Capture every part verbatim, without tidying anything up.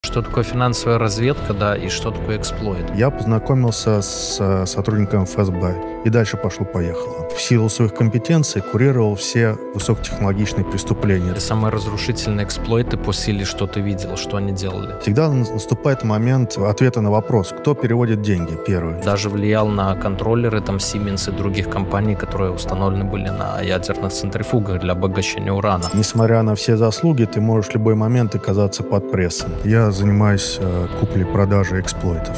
Что такое финансовая разведка, да, и что такое эксплойт? Я познакомился с сотрудником эф эс бэ и дальше пошло-поехало. В силу своих компетенций курировал все высокотехнологичные преступления. Самые разрушительные эксплойты по силе, что ты видел, что они делали? Всегда наступает момент ответа на вопрос, кто переводит деньги первый. Даже влиял на контроллеры, там, Siemens и других компаний, которые установлены были на ядерных центрифугах для обогащения урана. Несмотря на все заслуги, ты можешь в любой момент оказаться под прессом. Я занимаюсь э, куплей-продажей эксплойтов.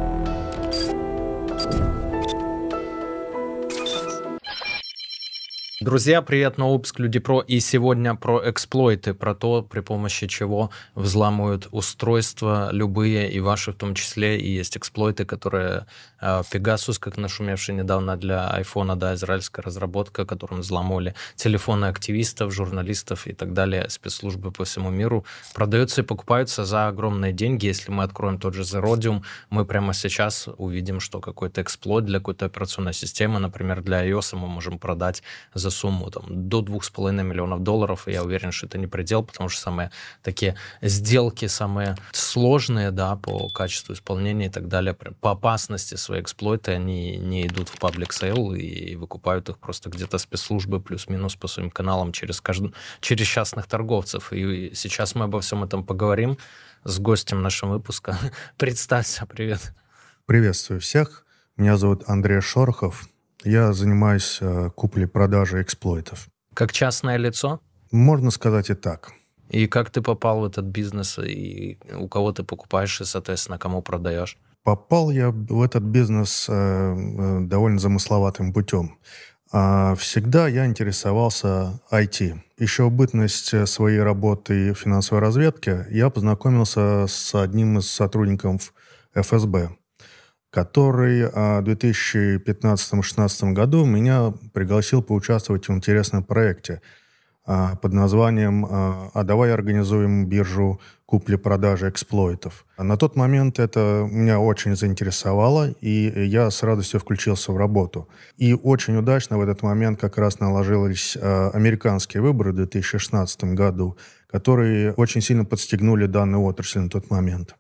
Друзья, привет, на Обыск Люди Про. И сегодня про эксплойты, про то, при помощи чего взламывают устройства любые, и ваши в том числе. И есть эксплойты, которые э, Pegasus, как нашумевший недавно для айфона, да, израильская разработка, которым взламывали телефоны активистов, журналистов и так далее, спецслужбы по всему миру, продаются и покупаются за огромные деньги. Если мы откроем тот же Zerodium, мы прямо сейчас увидим, что какой-то эксплойт для какой-то операционной системы, например, для iOS, мы можем продать за сумму там, до двух с половиной миллионов долларов, и я уверен, что это не предел, потому что самые такие сделки, самые сложные, да, по качеству исполнения и так далее, по опасности свои эксплойты, они не идут в паблик сейл и выкупают их просто где-то спецслужбы плюс-минус по своим каналам через, кажд... через частных торговцев. И сейчас мы обо всем этом поговорим с гостем нашего выпуска. Представься, привет. Приветствую всех. Меня зовут Андрей Шорохов. Я занимаюсь э, куплей-продажей эксплойтов. Как частное лицо? Можно сказать и так. И как ты попал в этот бизнес, и у кого ты покупаешь, и, соответственно, кому продаешь? Попал я в этот бизнес э, э, довольно замысловатым путем. А всегда я интересовался ай ти. Еще в бытность своей работы в финансовой разведке я познакомился с одним из сотрудников эф эс бэ, который в две тысячи пятнадцатом-шестнадцатом году меня пригласил поучаствовать в интересном проекте под названием «А давай организуем биржу купли-продажи эксплойтов». На тот момент это меня очень заинтересовало, и я с радостью включился в работу. И очень удачно в этот момент как раз наложились американские выборы в две тысячи шестнадцатом году, которые очень сильно подстегнули данную отрасль на тот момент.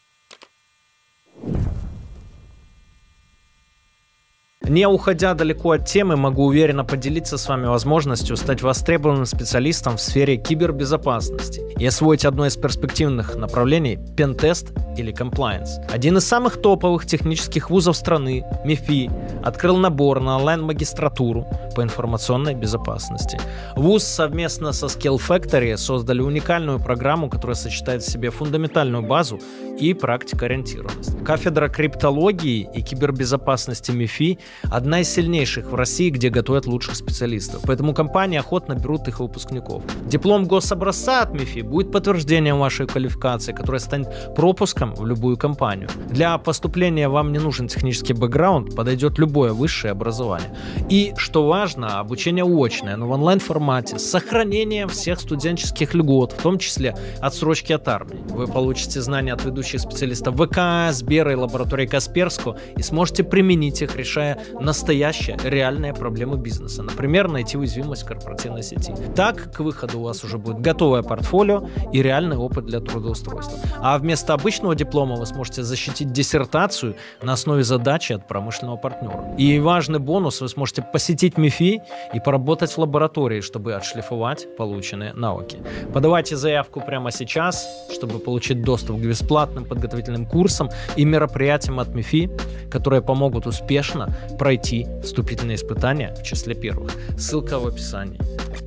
Не уходя далеко от темы, могу уверенно поделиться с вами возможностью стать востребованным специалистом в сфере кибербезопасности и освоить одно из перспективных направлений – пентест или комплаенс. Один из самых топовых технических вузов страны, МИФИ, открыл набор на онлайн-магистратуру по информационной безопасности. Вуз совместно со Skill Factory создали уникальную программу, которая сочетает в себе фундаментальную базу и практикоориентированность. Кафедра криптологии и кибербезопасности МИФИ – одна из сильнейших в России, где готовят лучших специалистов. Поэтому компании охотно берут их выпускников. Диплом гособразца от МИФИ будет подтверждением вашей квалификации, которая станет пропуском в любую компанию. Для поступления вам не нужен технический бэкграунд, подойдет любое высшее образование. И, что важно, обучение очное, но в онлайн-формате, с сохранением всех студенческих льгот, в том числе отсрочки от армии. Вы получите знания от ведущих специалистов ВК, Сбера и лаборатории Касперского и сможете применить их, решая настоящие, реальные проблемы бизнеса. Например, найти уязвимость в корпоративной сети. Так, к выходу у вас уже будет готовое портфолио и реальный опыт для трудоустройства. А вместо обычного диплома вы сможете защитить диссертацию на основе задачи от промышленного партнера. И важный бонус, вы сможете посетить МИФИ и поработать в лаборатории, чтобы отшлифовать полученные навыки. Подавайте заявку прямо сейчас, чтобы получить доступ к бесплатным подготовительным курсам и мероприятиям от МИФИ, которые помогут успешно пройти вступительные испытания в числе первых. Ссылка в описании.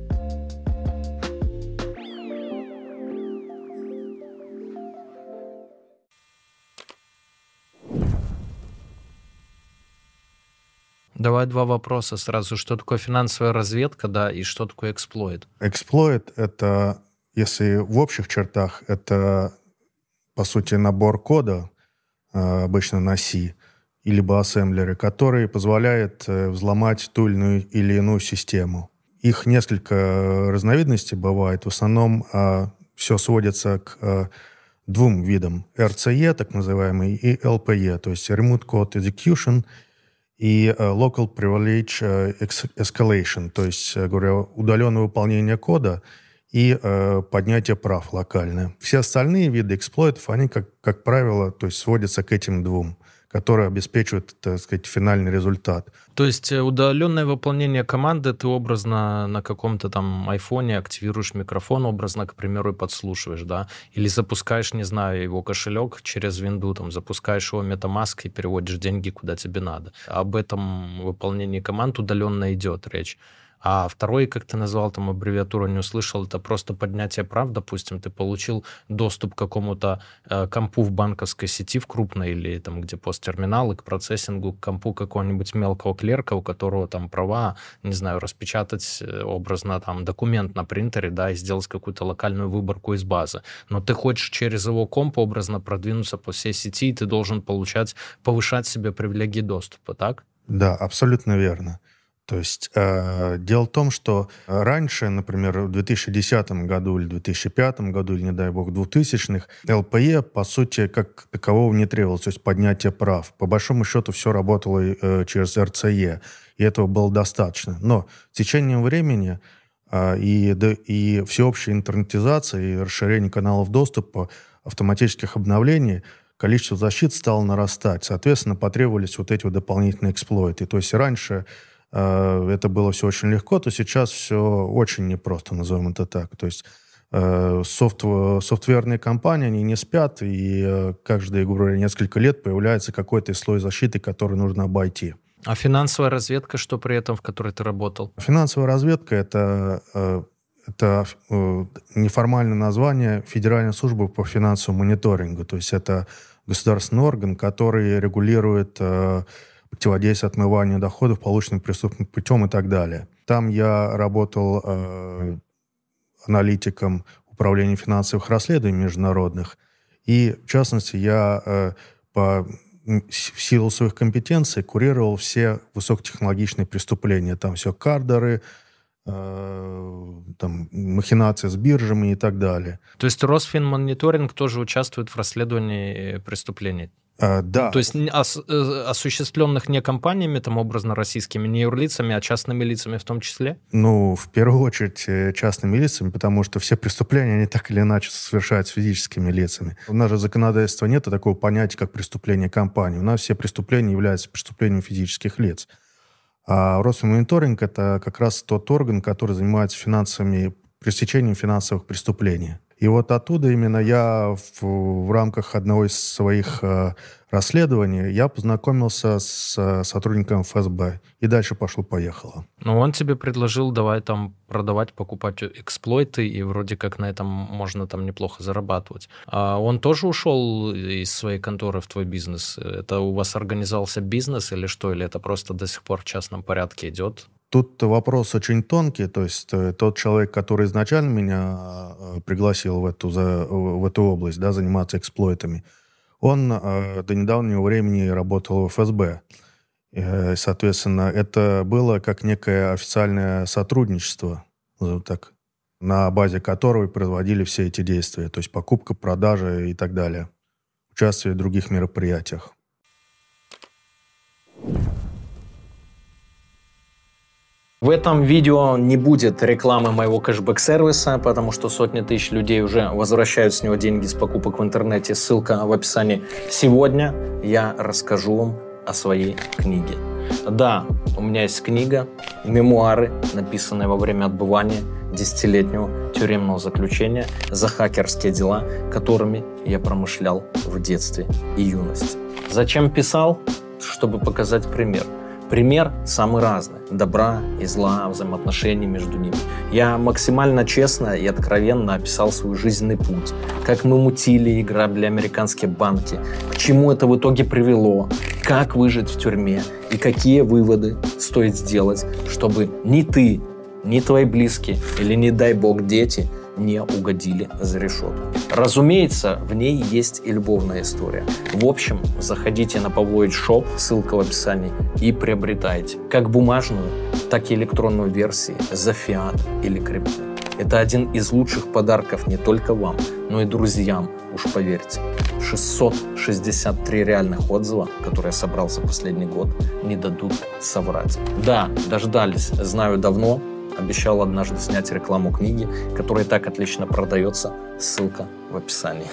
Давай два вопроса сразу. Что такое финансовая разведка, да, и что такое эксплойт? Эксплойт — это, если в общих чертах, это, по сути, набор кода, обычно на C, либо ассемблеры, который позволяет взломать ту или иную систему. Их несколько разновидностей бывает. В основном все сводится к двум видам. эр си и, так называемый, и эл пи и, то есть Remote Code Execution и Local Privilege Escalation, то есть, говоря, удаленное выполнение кода и э, поднятие прав локальное. Все остальные виды эксплойтов, они, как, как правило, то есть сводятся к этим двум, которые обеспечивают, так сказать, финальный результат. То есть удаленное выполнение команды, ты образно на каком-то там айфоне активируешь микрофон, образно, к примеру, и подслушиваешь, да? Или запускаешь, не знаю, его кошелек через винду, там, запускаешь его MetaMask и переводишь деньги, куда тебе надо. Об этом выполнении команд удаленно идет речь. А второй, как ты назвал, там аббревиатуру не услышал, это просто поднятие прав. Допустим, ты получил доступ к какому-то э, компу в банковской сети, в крупной, или там, где посттерминалы, к процессингу, к компу какого-нибудь мелкого клерка, у которого там права, не знаю, распечатать э, образно там документ на принтере, да, и сделать какую-то локальную выборку из базы. Но ты хочешь через его комп образно продвинуться по всей сети, и ты должен получать, повышать себе привилегии доступа, так? Да, абсолютно верно. То есть э, дело в том, что раньше, например, в две тысячи десятом году или две тысячи пятом году, или, не дай бог, в двухтысячных, эл пэ е, по сути, как такового не требовалось, то есть поднятие прав. По большому счету все работало э, через эр цэ е, и этого было достаточно. Но с течением времени э, и, да, и всеобщей интернетизации, и расширение каналов доступа, автоматических обновлений, количество защит стало нарастать. Соответственно, потребовались вот эти вот дополнительные эксплойты. То есть раньше это было все очень легко, то сейчас все очень непросто, назовем это так. То есть э, софт, софтверные компании, они не спят, и э, каждые, грубо говоря, несколько лет появляется какой-то слой защиты, который нужно обойти. А финансовая разведка, что при этом, в которой ты работал? Финансовая разведка — это, э, это э, неформальное название Федеральной службы по финансовому мониторингу. То есть это государственный орган, который регулирует э, противодействие отмыванию доходов, полученным преступным путем и так далее. Там я работал э, аналитиком управления финансовых расследований международных. И, в частности, я э, по, в силу своих компетенций курировал все высокотехнологичные преступления. Там все кардеры, э, там, махинации с биржами и так далее. То есть Росфинмониторинг тоже участвует в расследовании преступлений? А, да. То есть ос, осуществленных не компаниями, там, образно, российскими, не юрлицами, а частными лицами в том числе? Ну, в первую очередь, частными лицами, потому что все преступления, они так или иначе совершаются физическими лицами. У нас же законодательства нет такого понятия, как преступление компании. У нас все преступления являются преступлением физических лиц. А Росфинмониторинг — это как раз тот орган, который занимается финансовыми, пресечением финансовых преступлений. И вот оттуда именно я в, в рамках одного из своих э, расследований я познакомился с э, сотрудником эф эс бэ. И дальше пошло-поехало. Ну, он тебе предложил давай там продавать, покупать эксплойты, и вроде как на этом можно там неплохо зарабатывать. А он тоже ушел из своей конторы в твой бизнес? Это у вас организовался бизнес или что? Или это просто до сих пор в частном порядке идет? Тут вопрос очень тонкий, то есть э, тот человек, который изначально меня э, пригласил в эту, за, в эту область, да, заниматься эксплойтами, он э, до недавнего времени работал в эф эс бэ. Э, соответственно, это было как некое официальное сотрудничество, вот так, на базе которого производили все эти действия, то есть покупка, продажа и так далее, участие в других мероприятиях. В этом видео не будет рекламы моего кэшбэк-сервиса, потому что сотни тысяч людей уже возвращают с него деньги с покупок в интернете. Ссылка в описании. Сегодня я расскажу вам о своей книге. Да, у меня есть книга, мемуары, написанные во время отбывания десятилетнего тюремного заключения за хакерские дела, которыми я промышлял в детстве и юности. Зачем писал? Чтобы показать пример. Пример самый разный. Добра и зла, взаимоотношений между ними. Я максимально честно и откровенно описал свой жизненный путь. Как мы мутили и грабили американские банки. К чему это в итоге привело. Как выжить в тюрьме. И какие выводы стоит сделать, чтобы ни ты, ни твои близкие или, не дай бог, дети не угодили за решетку. Разумеется, в ней есть и любовная история. В общем, заходите на Pavlovich Shop, ссылка в описании, и приобретайте как бумажную, так и электронную версии за фиат или крипту. Это один из лучших подарков не только вам, но и друзьям, уж поверьте. шестьсот шестьдесят три реальных отзыва, которые я собрал за последний год, не дадут соврать. Да, дождались, знаю давно, Обещал однажды снять рекламу книги, которая так отлично продается. Ссылка в описании.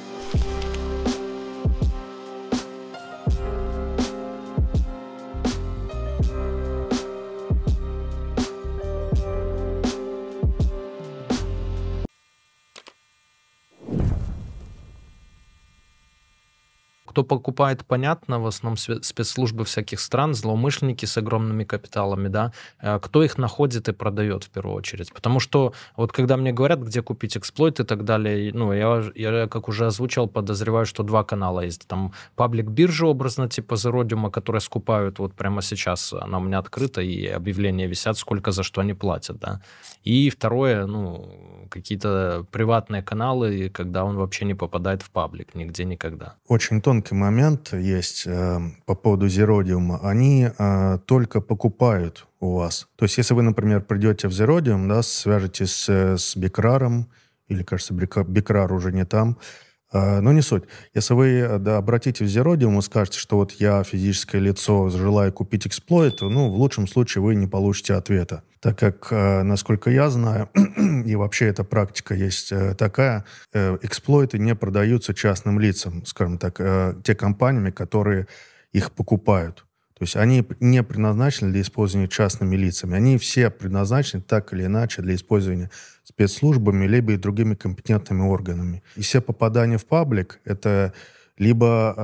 Кто покупает, понятно, в основном спецслужбы всяких стран, злоумышленники с огромными капиталами, да, кто их находит и продает в первую очередь. Потому что вот когда мне говорят, где купить эксплойт и так далее, ну, я, я как уже озвучил, подозреваю, что два канала есть. Там паблик-биржа, образно, типа Zerodium, которые скупают вот прямо сейчас, она у меня открыта, и объявления висят, сколько за что они платят, да. И второе, ну, какие-то приватные каналы, когда он вообще не попадает в паблик нигде никогда. Очень тонкий момент есть э, по поводу Zerodium. Они э, только покупают у вас. То есть, если вы, например, придете в Zerodium, да, свяжетесь с Бикраром, или, кажется, Бикрар уже не там, э, но не суть. Если вы да, обратитесь в Zerodium и скажете, что вот я физическое лицо, желаю купить эксплойт, ну, в лучшем случае вы не получите ответа. Так как, э, насколько я знаю, и вообще эта практика есть э, такая, э, эксплойты не продаются частным лицам, скажем так, э, те компаниями, которые их покупают. То есть они не предназначены для использования частными лицами. Они все предназначены так или иначе для использования спецслужбами, либо и другими компетентными органами. И все попадания в паблик — это либо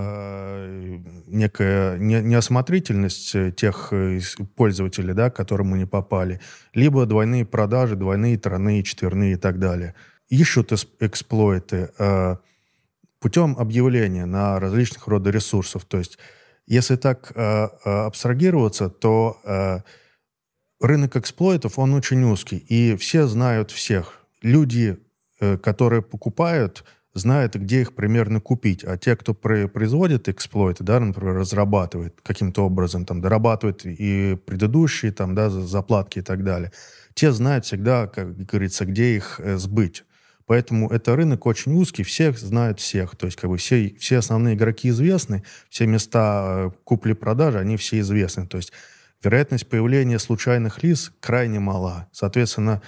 э, некая не, неосмотрительность тех пользователей, да, к которым мы не попали, либо двойные продажи, двойные, тройные, четверные и так далее. Ищут эксплойты э, путем объявления на различных рода ресурсов. То есть, если так э, абстрагироваться, то э, рынок эксплойтов, он очень узкий, и все знают всех. Люди, э, которые покупают, знают, где их примерно купить. А те, кто производит эксплойты, да, например, разрабатывает каким-то образом, там, дорабатывает и предыдущие там, да, заплатки и так далее, те знают всегда, как говорится, где их э, сбыть. Поэтому это рынок очень узкий, всех знают всех. То есть как бы все, все основные игроки известны, все места купли-продажи, они все известны. То есть вероятность появления случайных лиц крайне мала. Соответственно,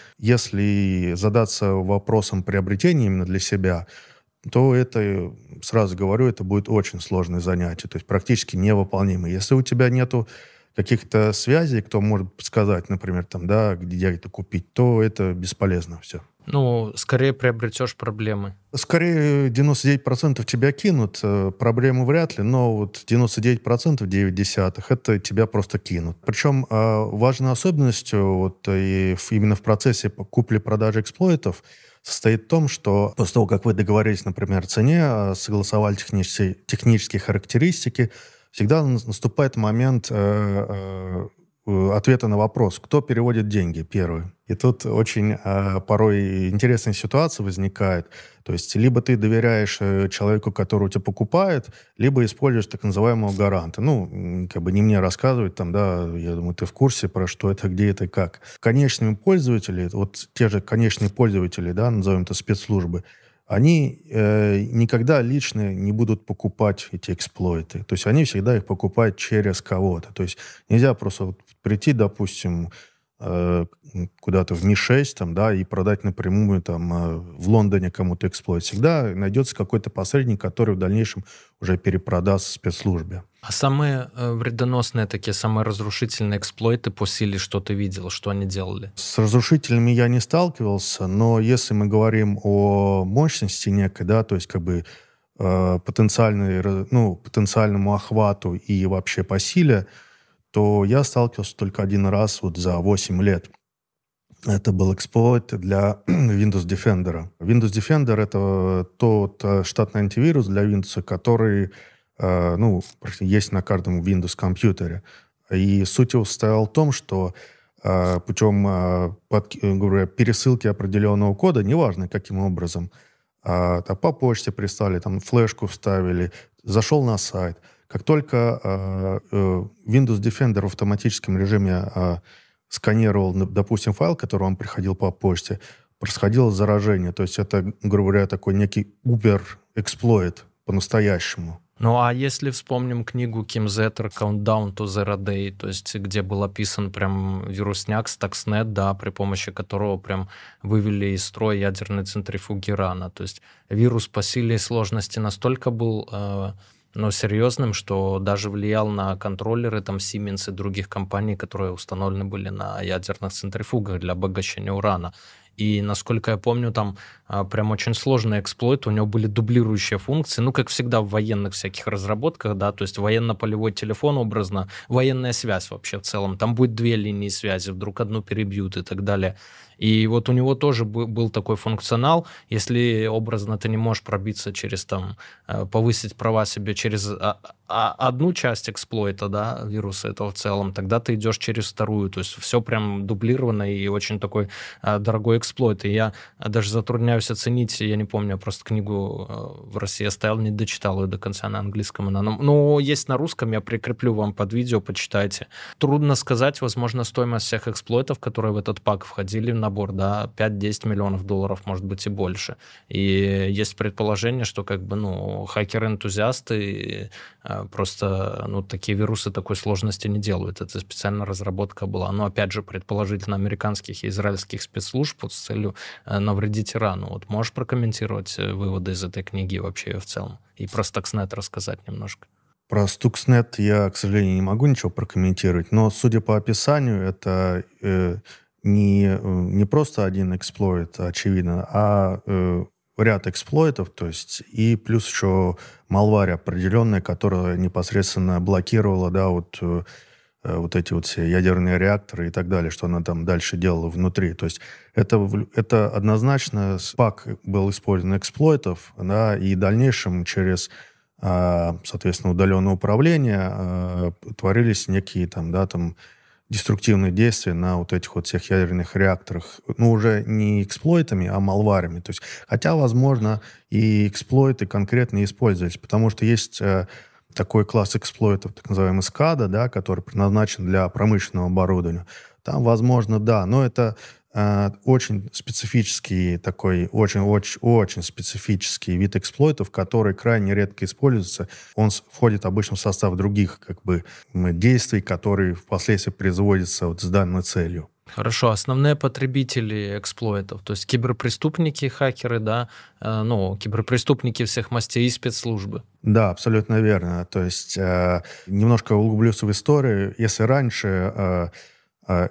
если задаться вопросом приобретения именно для себя, то это, сразу говорю, это будет очень сложное занятие, то есть практически невыполнимое. Если у тебя нету каких-то связей, кто может сказать, например, там, да, где это купить, то это бесполезно все. Ну, скорее приобретешь проблемы. Скорее девяносто девять процентов тебя кинут, проблемы вряд ли, но вот девяносто девять процентов, девять десятых, это тебя просто кинут. Причем важной особенностью вот, и именно в процессе купли-продажи эксплойтов состоит в том, что после того, как вы договорились, например, о цене, согласовали технические, технические характеристики, всегда наступает момент э, э, ответа на вопрос, кто переводит деньги первый. И тут очень э, порой интересная ситуация возникает. То есть либо ты доверяешь человеку, который у тебя покупает, либо используешь так называемого гаранта. Ну, как бы не мне рассказывать, там, да, я думаю, ты в курсе, про что это, где это и как. Конечные пользователи, вот те же конечные пользователи, да, назовем это спецслужбы, они э, никогда лично не будут покупать эти эксплойты. То есть они всегда их покупают через кого-то. То есть нельзя просто вот прийти, допустим, э, куда-то в Ми шесть там, да, и продать напрямую там, э, в Лондоне кому-то эксплойт. Всегда найдется какой-то посредник, который в дальнейшем уже перепродаст спецслужбе. А самые э, вредоносные такие, самые разрушительные эксплойты по силе, что ты видел, что они делали? С разрушителями я не сталкивался, но если мы говорим о мощности некой, да, то есть как бы э, потенциальной, ну, потенциальному охвату и вообще по силе, то я сталкивался только один раз вот за восемь лет. Это был эксплойт для Windows Defender. Windows Defender — это тот штатный антивирус для Windows, который ну, есть на каждом Windows компьютере. И суть его состояла в том, что путем под, говоря, пересылки определенного кода, неважно каким образом, там, по почте прислали, там, флешку вставили, зашел на сайт. Как только Windows Defender в автоматическом режиме сканировал, допустим, файл, который вам приходил по почте, происходило заражение. То есть это, грубо говоря, такой некий Uber-эксплойт по-настоящему. Ну, а если вспомним книгу Ким Зеттер «Countdown to Zero Day», то есть где был описан прям вирусняк Stuxnet, да, при помощи которого прям вывели из строя ядерные центрифуги Ирана. То есть вирус по силе и сложности настолько был э, ну, серьезным, что даже влиял на контроллеры там Siemens и других компаний, которые установлены были на ядерных центрифугах для обогащения урана. И, насколько я помню, там а, прям очень сложный эксплойт, у него были дублирующие функции, ну, как всегда в военных всяких разработках, да, то есть военно-полевой телефон образно, военная связь вообще в целом, там будет две линии связи, вдруг одну перебьют и так далее. И вот у него тоже был такой функционал, если образно ты не можешь пробиться через там, повысить права себе через одну часть эксплойта, да, вируса этого в целом, тогда ты идешь через вторую, то есть все прям дублировано и очень такой дорогой эксплойт. И я даже затрудняюсь оценить, я не помню, я просто книгу в России оставил, не дочитал ее до конца на английском. Она, но есть на русском, я прикреплю вам под видео, почитайте. Трудно сказать, возможно, стоимость всех эксплойтов, которые в этот пак входили, набор, да, пять-десять миллионов долларов, может быть, и больше. И есть предположение, что как бы, ну, хакеры-энтузиасты просто, ну, такие вирусы такой сложности не делают. Это специальная разработка была. Но, опять же, предположительно, американских и израильских спецслужб вот, с целью навредить Ирану. Вот можешь прокомментировать выводы из этой книги вообще в целом? И про Stuxnet рассказать немножко? Про Stuxnet я, к сожалению, не могу ничего прокомментировать, но, судя по описанию, это э, не, не просто один эксплойт, очевидно, а э, ряд эксплойтов, то есть и плюс еще малварь определенная, которая непосредственно блокировала, да, вот, э, вот эти вот все ядерные реакторы и так далее, что она там дальше делала внутри. То есть это, это однозначно пак был использован эксплойтов, да, и в дальнейшем через, соответственно, удаленное управление творились некие там, да, там, деструктивные действия на вот этих вот всех ядерных реакторах. Ну, уже не эксплойтами, а малварями. То есть, хотя, возможно, и эксплойты конкретно использовались, потому что есть э, такой класс эксплойтов, так называемый скада, да, который предназначен для промышленного оборудования. Там, возможно, да, но это э, очень специфический такой, очень-очень-очень специфический вид эксплойтов, который крайне редко используется. Он входит обычно в состав других как бы действий, которые впоследствии производятся вот с данной целью. Хорошо, основные потребители эксплойтов, то есть киберпреступники, хакеры, да, э, ну, киберпреступники всех мастей и спецслужбы. Да, абсолютно верно. То есть э, немножко углублюсь в историю. Если раньше э, э,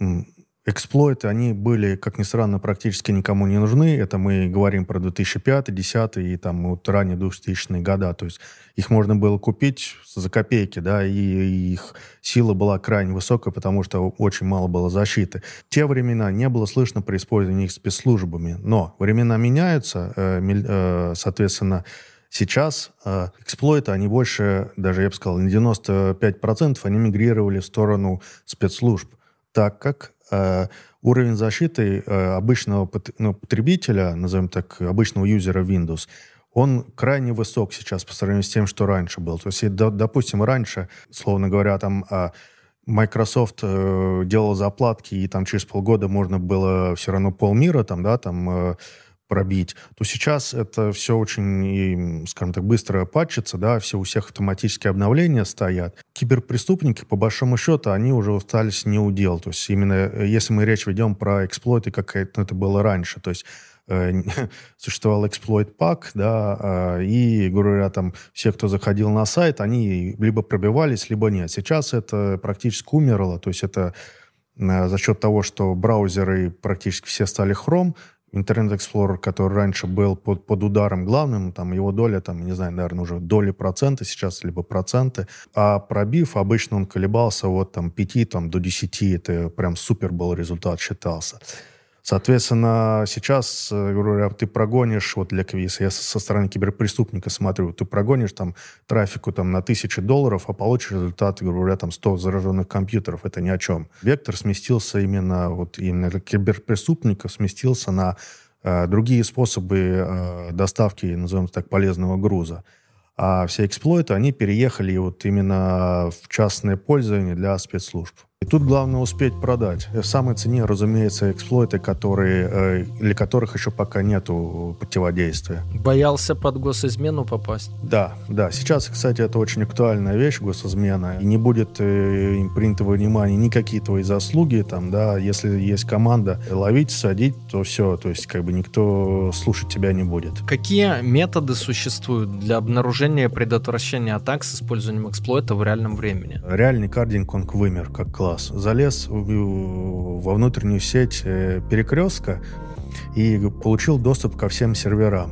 эксплойты, они были, как ни странно, практически никому не нужны. Это мы говорим про две тысячи пятый, две тысячи десятый и там вот ранее двухтысячные года. То есть их можно было купить за копейки, да, и, и их сила была крайне высокая, потому что очень мало было защиты. В те времена не было слышно про использование их спецслужбами. Но времена меняются, э, э, соответственно, сейчас э, эксплойты, они больше, даже я бы сказал, на девяносто пять процентов они мигрировали в сторону спецслужб, так как э, уровень защиты э, обычного ну, потребителя, назовем так, обычного юзера Windows, он крайне высок сейчас по сравнению с тем, что раньше был. То есть, допустим, раньше, словно говоря, там Microsoft э, делал заплатки, и там через полгода можно было все равно полмира там, да, там... Э, пробить, то сейчас это все очень, скажем так, быстро патчится, да, все у всех автоматические обновления стоят. Киберпреступники, по большому счету, они уже устались не удел. То есть именно если мы речь ведем про эксплойты, как это было раньше, то есть э, существовал эксплойт-пак, да, э, и, говоря, там, все, кто заходил на сайт, они либо пробивались, либо нет. Сейчас это практически умерло, то есть это э, за счет того, что браузеры практически все стали Chrome, Internet Explorer, который раньше был под, под ударом главным, там его доля, там, не знаю, наверное, уже доли процента сейчас, либо проценты. А пробив, обычно он колебался от там, пяти там, до десяти. Это прям супер был результат считался. Соответственно, сейчас, говорю, ты прогонишь, вот для если я со стороны киберпреступника смотрю, ты прогонишь там трафику там, на тысячи долларов, а получишь результат, говоря, там сто зараженных компьютеров. Это ни о чем. Вектор сместился именно, вот именно киберпреступников сместился на э, другие способы э, доставки, назовем так, полезного груза. А все эксплойты, они переехали вот именно в частное пользование для спецслужб. И тут главное успеть продать. В самой цене, разумеется, эксплойты, которые, для которых еще пока нету противодействия. Боялся под госизмену попасть? Да, да. Сейчас, кстати, это очень актуальная вещь, госизмена. И не будет э, им принято во внимание никакие твои заслуги. Там, да, если есть команда ловить, садить, то все. То есть как бы никто слушать тебя не будет. Какие методы существуют для обнаружения и предотвращения атак с использованием эксплойта в реальном времени? Реальный кардинг, он вымер как класс. Залез во внутреннюю сеть перекрестка и получил доступ ко всем серверам.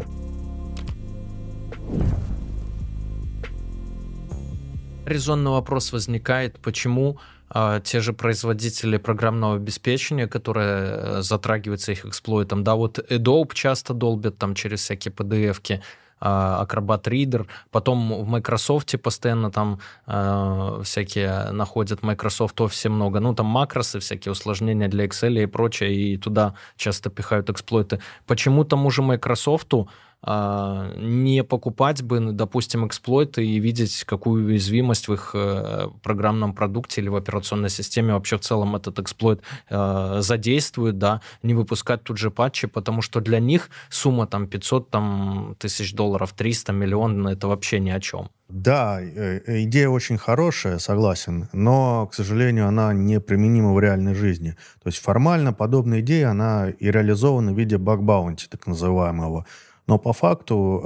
Резонный вопрос возникает, почему а, те же производители программного обеспечения, которые затрагиваются их эксплойтом, да, вот Adobe часто долбят там через всякие пи ди эф-ки, Acrobat Reader, потом в Microsoft постоянно там э, всякие находят, Microsoft Office много, ну там макросы, всякие усложнения для Excel и прочее, и туда часто пихают эксплойты. Почему тому же Microsoft э, не покупать бы, допустим, эксплойты и видеть, какую уязвимость в их э, программном продукте или в операционной системе вообще в целом этот эксплойт э, задействует, да, не выпускать тут же патчи, потому что для них сумма там пятьсот там, тысяч долларов, триста миллионов, это вообще ни о чем. Да, идея очень хорошая, согласен, но, к сожалению, она не применима в реальной жизни. То есть формально подобная идея, она и реализована в виде баг-баунти, так называемого. Но по факту,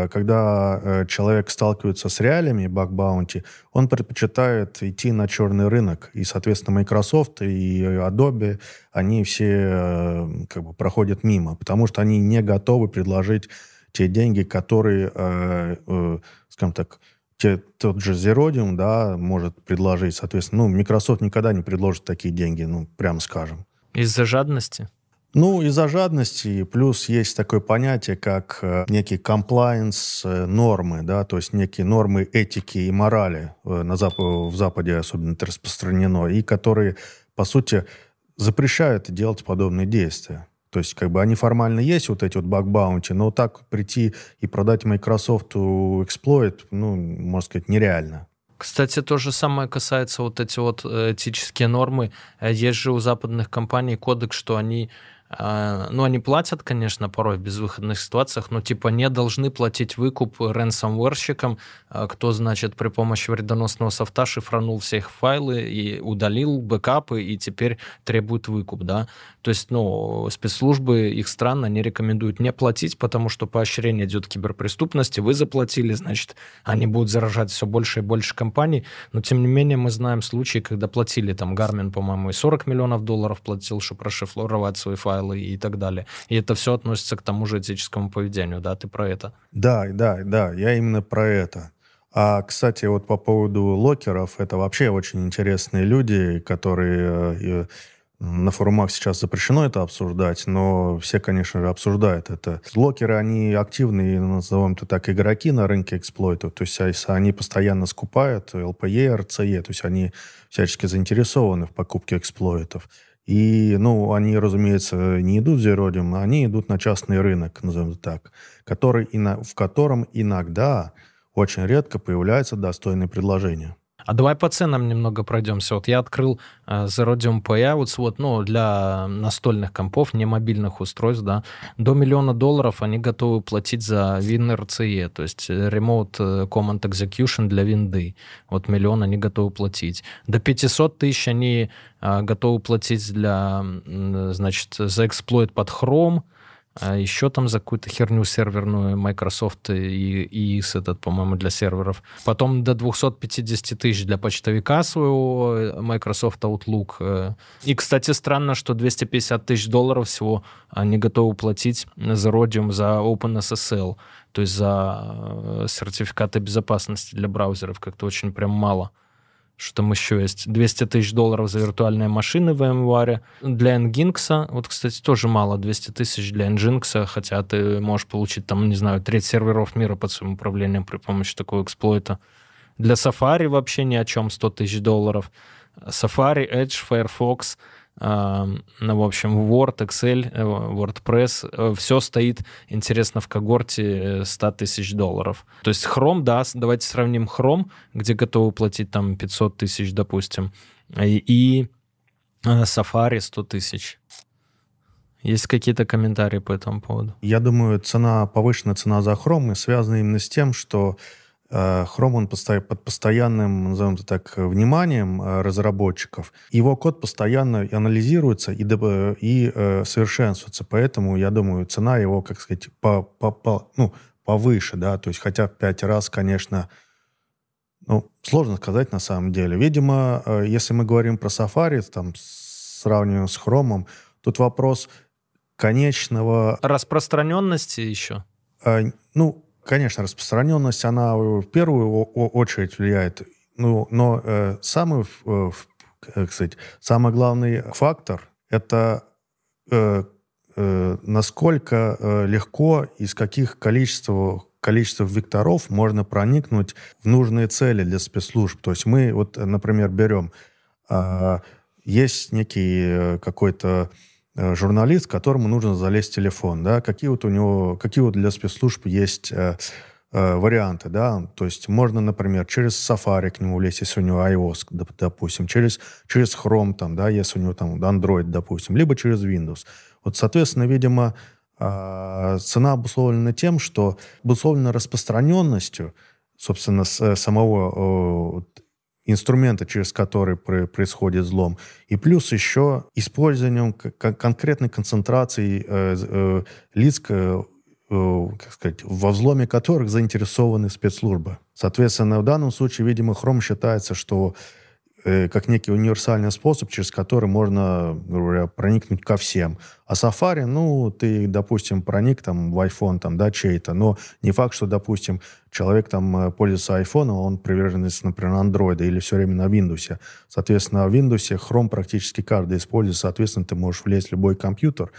когда человек сталкивается с реалиями баг-баунти, он предпочитает идти на черный рынок. И, соответственно, Microsoft и Adobe, они все как бы проходят мимо, потому что они не готовы предложить те деньги, которые, э, э, скажем так, те, тот же Zerodium, да, может предложить. Соответственно, ну, Microsoft никогда не предложит такие деньги, ну, прямо скажем. Из-за жадности? Ну, из-за жадности, плюс есть такое понятие, как э, некие compliance э, нормы, да, то есть некие нормы этики и морали э, на Зап- в Западе особенно это распространено, и которые, по сути, запрещают делать подобные действия. То есть, как бы, они формально есть, вот эти вот баг-баунти, но так прийти и продать Microsoft эксплойт, ну, можно сказать, нереально. Кстати, то же самое касается вот эти вот этические нормы. Есть же у западных компаний кодекс, что они, ну, они платят, конечно, порой в безвыходных ситуациях, но типа не должны платить выкуп ransomware-щикам, кто, значит, при помощи вредоносного софта шифранул все их файлы и удалил бэкапы, и теперь требует выкуп, да. То есть, ну, спецслужбы их стран, они рекомендуют не платить, потому что поощрение идет к киберпреступности, вы заплатили, значит, они будут заражать все больше и больше компаний, но, тем не менее, мы знаем случаи, когда платили, там, Garmin, по-моему, и сорок миллионов долларов платил, чтобы расшифровать свои файлы и так далее. И это все относится к тому же этическому поведению, да, ты про это? Да, да, да, я именно про это. А, кстати, вот по поводу локеров, это вообще очень интересные люди, которые... На форумах сейчас запрещено это обсуждать, но все, конечно же, обсуждают это. Локеры, они активные, назовем это так, игроки на рынке эксплойтов. То есть они постоянно скупают эл пи и, эр си и, то есть они всячески заинтересованы в покупке эксплойтов. И, ну, они, разумеется, не идут в Zerodium, они идут на частный рынок, назовем это так, который, в котором иногда, очень редко появляются достойные предложения. А давай по ценам немного пройдемся. Вот я открыл uh, Zerodium пи и, вот, вот, ну, для настольных компов, не мобильных устройств, да, до миллиона долларов они готовы платить за WinRCE, то есть Remote Command Execution для винды. Вот миллион они готовы платить. До пятьсот тысяч они uh, готовы платить для, значит, за эксплойт под Chrome, а еще там за какую-то херню серверную Microsoft и и эс этот, по-моему, для серверов. Потом до двести пятьдесят тысяч для почтовика своего Microsoft Outlook. И, кстати, странно, что двести пятьдесят тысяч долларов всего они готовы платить Zerodium за OpenSSL, то есть за сертификаты безопасности для браузеров. Как-то очень прям мало. Что там еще есть? двести тысяч долларов за виртуальные машины в VMware. Для Nginx, вот, кстати, тоже мало, двести тысяч для Nginx, хотя ты можешь получить, там, не знаю, треть серверов мира под своим управлением при помощи такого эксплойта. Для Safari вообще ни о чем, сто тысяч долларов. Safari, Edge, Firefox, ну, в общем, Word, Excel, WordPress, все стоит, интересно, в когорте сто тысяч долларов. То есть Chrome, да, давайте сравним Chrome, где готовы платить там пятьсот тысяч, допустим, И, и Safari сто тысяч. Есть какие-то комментарии по этому поводу? Я думаю, цена, повышенная цена за Chrome связана именно с тем, что э, Chrome он посто- под постоянным, назовем это так, вниманием э, разработчиков. Его код постоянно анализируется и, доб- и э, совершенствуется. Поэтому, я думаю, цена его, как сказать, по, по, по, ну, повыше. Да? То есть, хотя в пять раз, конечно, ну, сложно сказать на самом деле. Видимо, э, если мы говорим про Safari, там, сравниваем с Chrome, тут вопрос конечного... Распространенности еще? А, ну, конечно, распространенность, она в первую о- очередь влияет. Ну, но э, самый, э, как сказать, самый главный фактор — это э, э, насколько э, легко и с каких количества, количества векторов можно проникнуть в нужные цели для спецслужб. То есть мы, вот, например, берем, э, есть некий э, какой-то журналист, которому нужно залезть в телефон, да, какие вот у него, какие вот для спецслужб есть э, э, варианты, да, то есть можно, например, через Safari к нему влезть, если у него iOS, допустим, через, через Chrome, там, да, если у него там Android, допустим, либо через Windows. Вот, соответственно, видимо, э, цена обусловлена тем, что обусловлена распространенностью, собственно, с, самого э, инструмента, через который происходит взлом, и плюс еще использованием конкретной концентрации э, э, лиц, э, как сказать, во взломе которых заинтересованы спецслужбы. Соответственно, в данном случае, видимо, Chrome считается, что э, как некий универсальный способ, через который можно, грубо говоря, проникнуть ко всем. А Safari, ну, ты, допустим, проник там в iPhone, там, да, чей-то, но не факт, что, допустим, человек там пользуется айфоном, он приверженец, например, Android или все время на Windows. Соответственно, в Windows Chrome практически каждый использует, соответственно, ты можешь влезть в любой компьютер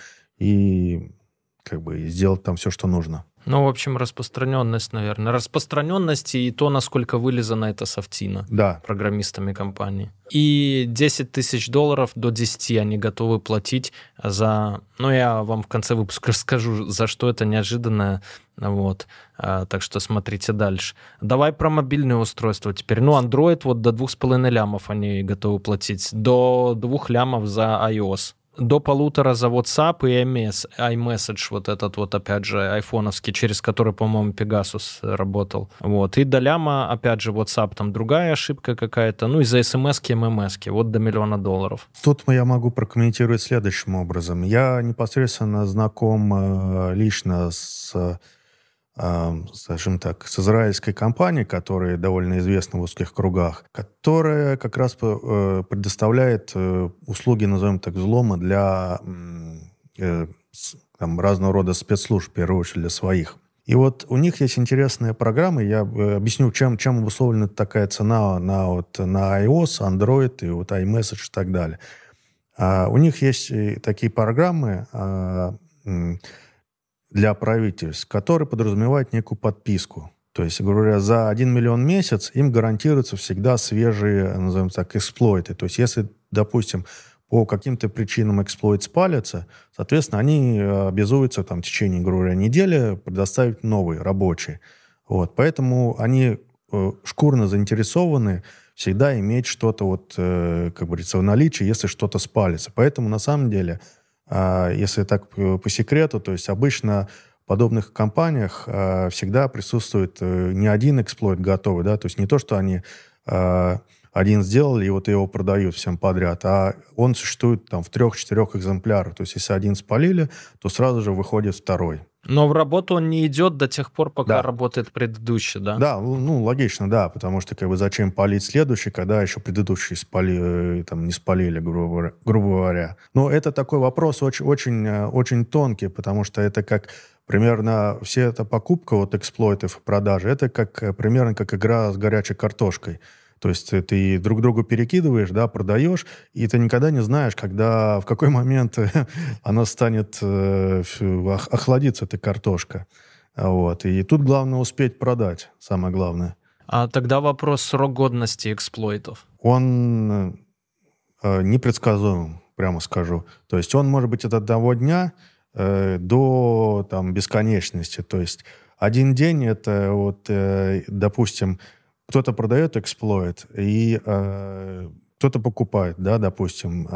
и как бы сделать там все, что нужно. Ну, в общем, распространенность, наверное. Распространенность и то, насколько вылизана эта софтина да. программистами компании. И десять тысяч долларов до десяти они готовы платить за... Ну, я вам в конце выпуска расскажу, за что это неожиданно. Вот. А, так что смотрите дальше. Давай про мобильные устройства теперь. Ну, Android вот до двух с половиной лямов они готовы платить. До двух лямов за iOS. До полутора за WhatsApp и iMessage, вот этот вот, опять же, айфоновский, через который, по-моему, Pegasus работал. Вот. И до ляма, опять же, WhatsApp, там другая ошибка какая-то. Ну, и за смс-ки, ммс-ки. Вот до миллиона долларов. Тут я могу прокомментировать следующим образом. Я непосредственно знаком э, лично с... скажем так, с израильской компанией, которая довольно известна в узких кругах, которая как раз предоставляет услуги, назовем так, взлома для там, разного рода спецслужб, в первую очередь для своих. И вот у них есть интересная программа, я объясню, чем, чем обусловлена такая цена на, вот, на iOS, Android и вот iMessage и так далее. А у них есть такие программы, а, для правительств, который подразумевает некую подписку. То есть, говоря, за один миллион в месяц им гарантируются всегда свежие, назовем так, эксплойты. То есть, если, допустим, по каким-то причинам эксплойт спалится, соответственно, они обязуются там, в течение, говоря, недели предоставить новые, рабочие. Вот. Поэтому они э, шкурно заинтересованы всегда иметь что-то, вот, э, как говорится, в наличии, если что-то спалится. Поэтому, на самом деле, если так по секрету, то есть обычно в подобных компаниях всегда присутствует не один эксплойт готовый, да, то есть не то, что они один сделали и вот его продают всем подряд, а он существует там в трех-четырех экземплярах. То есть если один спалили, то сразу же выходит второй. Но в работу он не идет до тех пор, пока да. работает предыдущий, да? Да, ну, логично, да, потому что как бы зачем палить следующий, когда еще предыдущий спали, там, не спалили, грубо, грубо говоря. Но это такой вопрос очень, очень, очень тонкий, потому что это как примерно вся эта покупка вот эксплойтов и продажи, это как примерно как игра с горячей картошкой. То есть ты друг другу перекидываешь, да, продаешь, и ты никогда не знаешь, когда, в какой момент она станет э, охладиться, эта картошка. Вот. И тут главное успеть продать, самое главное. А тогда вопрос срок годности эксплойтов. Он э, непредсказуем, прямо скажу. То есть он может быть от одного дня э, до там, бесконечности. То есть один день это, вот, э, допустим, кто-то продает эксплойт, и э, кто-то покупает, да, допустим.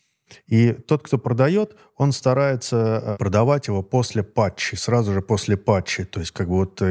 И тот, кто продает, он старается продавать его после патчей, сразу же после патчей. То есть как бы вот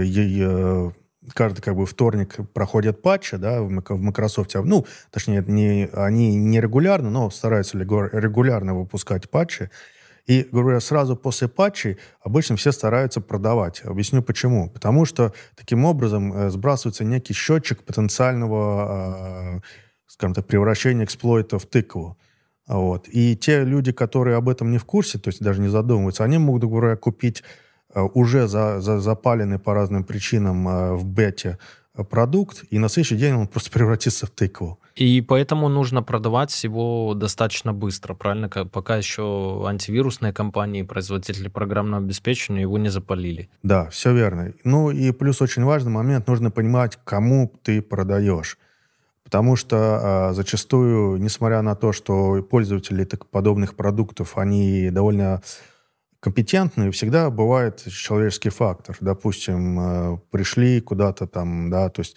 каждый как бы вторник проходят патчи, да, в Microsoft. Ну, точнее, не, они не регулярно, но стараются регулярно выпускать патчи. И, говоря, сразу после патчей обычно все стараются продавать. Объясню почему. Потому что таким образом сбрасывается некий счетчик потенциального, скажем так, превращения эксплойта в тыкву. Вот. И те люди, которые об этом не в курсе, то есть даже не задумываются, они могут, говоря, купить уже за, за, запаленный по разным причинам э, в бете продукт, и на следующий день он просто превратится в тыкву. И поэтому нужно продавать его достаточно быстро, правильно? Пока еще антивирусные компании, производители программного обеспечения его не запалили. Да, все верно. Ну и плюс очень важный момент, нужно понимать, кому ты продаешь. Потому что э, зачастую, несмотря на то, что пользователи так, подобных продуктов, они довольно компетентные, всегда бывает человеческий фактор. Допустим, э, пришли куда-то там, да, то есть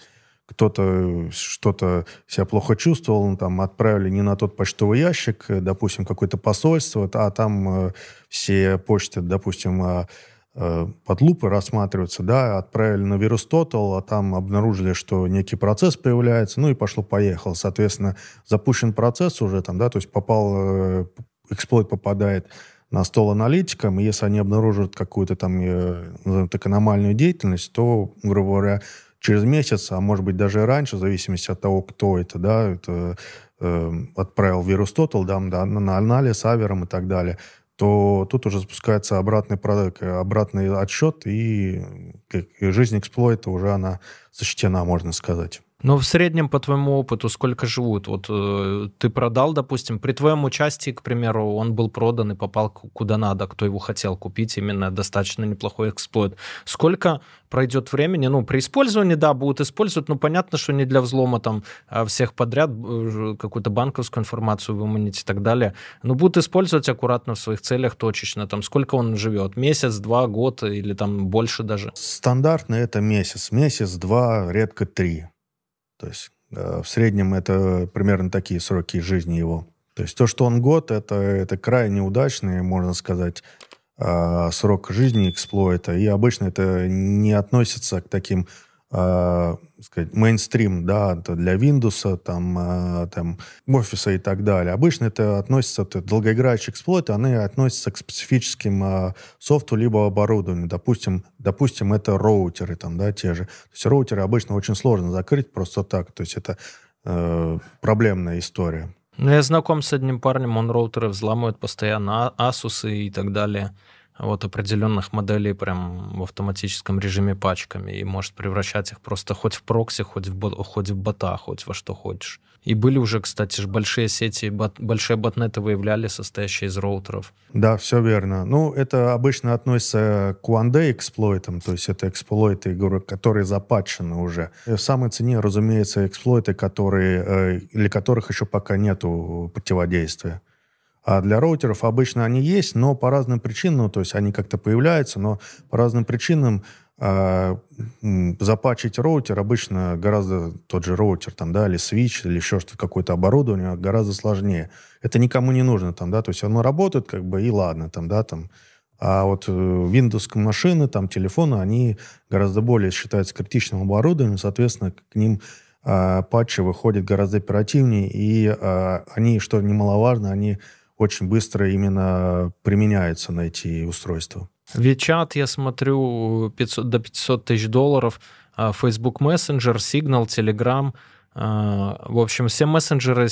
кто-то что-то себя плохо чувствовал, там отправили не на тот почтовый ящик, допустим, какое-то посольство, а там э, все почты, допустим, э, э, под лупой рассматриваются, да, отправили на VirusTotal, а там обнаружили, что некий процесс появляется, ну и пошло-поехало. Соответственно, запущен процесс уже там, да, то есть попал, э, эксплойт попадает на стол аналитикам, и если они обнаружат какую-то там, э, так, аномальную деятельность, то, грубо говоря, через месяц, а может быть даже и раньше, в зависимости от того, кто это, да, это э, отправил VirusTotal, да, да, на анализ, авером и так далее, то тут уже запускается обратный, обратный отсчет, и, и жизнь эксплойта уже она защищена, можно сказать. Но в среднем, по твоему опыту, сколько живут? Вот э, ты продал, допустим, при твоем участии, к примеру, он был продан и попал куда надо, кто его хотел купить, именно достаточно неплохой эксплойт. Сколько пройдет времени? Ну, при использовании, да, будут использовать, но понятно, что не для взлома там всех подряд, какую-то банковскую информацию выманить и так далее, но будут использовать аккуратно в своих целях, точечно. Там сколько он живет? Месяц, два, год или там больше даже? Стандартно это месяц. Месяц, два, редко три. То есть э, в среднем это примерно такие сроки жизни его. То есть то, что он год, это, это крайне удачный, можно сказать, э, срок жизни эксплойта. И обычно это не относится к таким, э, сказать, мейнстрим, да, для Windows, там, э, там, офиса и так далее. Обычно это относится, это долгоиграющие эксплойты, они относятся к специфическим э, софту либо оборудованию. Допустим, допустим, это роутеры, там, да, те же. То есть роутеры обычно очень сложно закрыть просто так. То есть это э, проблемная история. Ну, я знаком с одним парнем, он роутеры взламывает постоянно, Asus и так далее. Вот определенных моделей прям в автоматическом режиме пачками и может превращать их просто хоть в прокси, хоть в, бот, хоть в бота, хоть во что хочешь. И были уже, кстати, же большие сети, бот, большие ботнеты выявляли, состоящие из роутеров. Да, все верно. Ну, это обычно относится к one-day эксплойтам, то есть это эксплойты, которые запатчены уже. И в самой цене, разумеется, эксплойты, которые, для которых еще пока нету противодействия. А для роутеров обычно они есть, но по разным причинам, ну, то есть они как-то появляются, но по разным причинам э, запатчить роутер обычно гораздо, тот же роутер, там, да, или свич, или еще что-то, какое-то оборудование, гораздо сложнее. Это никому не нужно, там, да, то есть оно работает, как бы, и ладно, там, да, там. А вот Windows машины, там, телефоны, они гораздо более считаются критичным оборудованием, соответственно, к ним э, патчи выходят гораздо оперативнее, и э, они, что немаловажно, они очень быстро именно применяются на эти устройства. WeChat, я смотрю, пятьсот, до пятьсот тысяч долларов, Facebook Messenger, Signal, Telegram. В общем, все мессенджеры,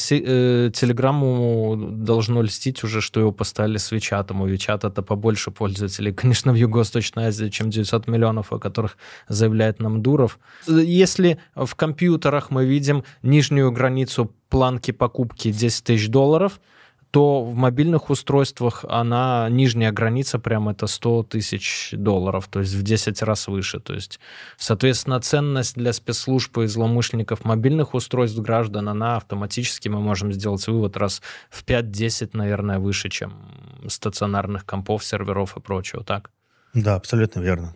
Телеграму должно льстить уже, что его поставили с WeChat. У WeChat это побольше пользователей, конечно, в Юго-Восточной Азии, чем девятьсот миллионов, о которых заявляет нам Дуров. Если в компьютерах мы видим нижнюю границу планки покупки десять тысяч долларов, то в мобильных устройствах она, нижняя граница прям это сто тысяч долларов, то есть в десять раз выше. То есть, соответственно, ценность для спецслужб и злоумышленников мобильных устройств граждан, она автоматически, мы можем сделать вывод, раз в пять-десять, наверное, выше, чем стационарных компов, серверов и прочего, так? Да, абсолютно верно.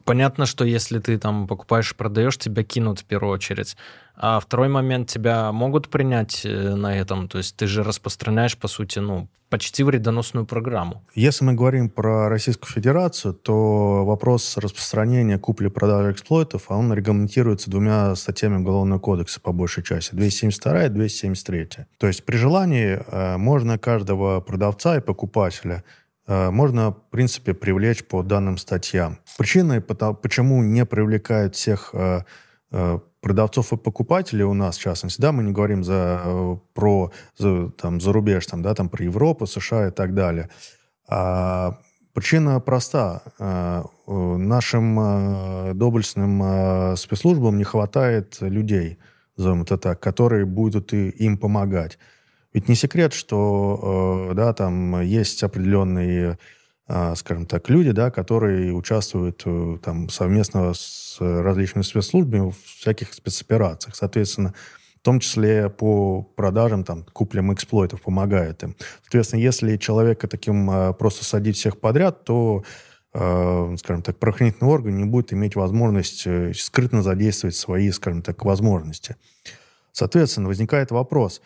Понятно, что если ты там покупаешь и продаешь, тебя кинут в первую очередь. А второй момент, тебя могут принять на этом? То есть ты же распространяешь, по сути, ну, почти вредоносную программу. Если мы говорим про Российскую Федерацию, то вопрос распространения, купли-продажи эксплойтов, он регламентируется двумя статьями Уголовного кодекса по большей части. двести семьдесят вторая и двести семьдесят третья. То есть при желании можно каждого продавца и покупателя можно, в принципе, привлечь по данным статьям. Причиной, почему не привлекают всех продавцов и покупателей у нас, в частности, да, мы не говорим за, про за, там, за рубеж, там, да, там, про Европу, США и так далее. А, причина проста. А, нашим а, доблестным а, спецслужбам не хватает людей, назовем это так, которые будут и, им помогать. Ведь не секрет, что да, там есть определенные, скажем так, люди, да, которые участвуют там, совместно с различными спецслужбами в всяких спецоперациях. Соответственно, в том числе по продажам, там, куплям эксплойтов помогают им. Соответственно, если человека таким просто садить всех подряд, то, скажем так, правоохранительный орган не будет иметь возможность скрытно задействовать свои, скажем так, возможности. Соответственно, возникает вопрос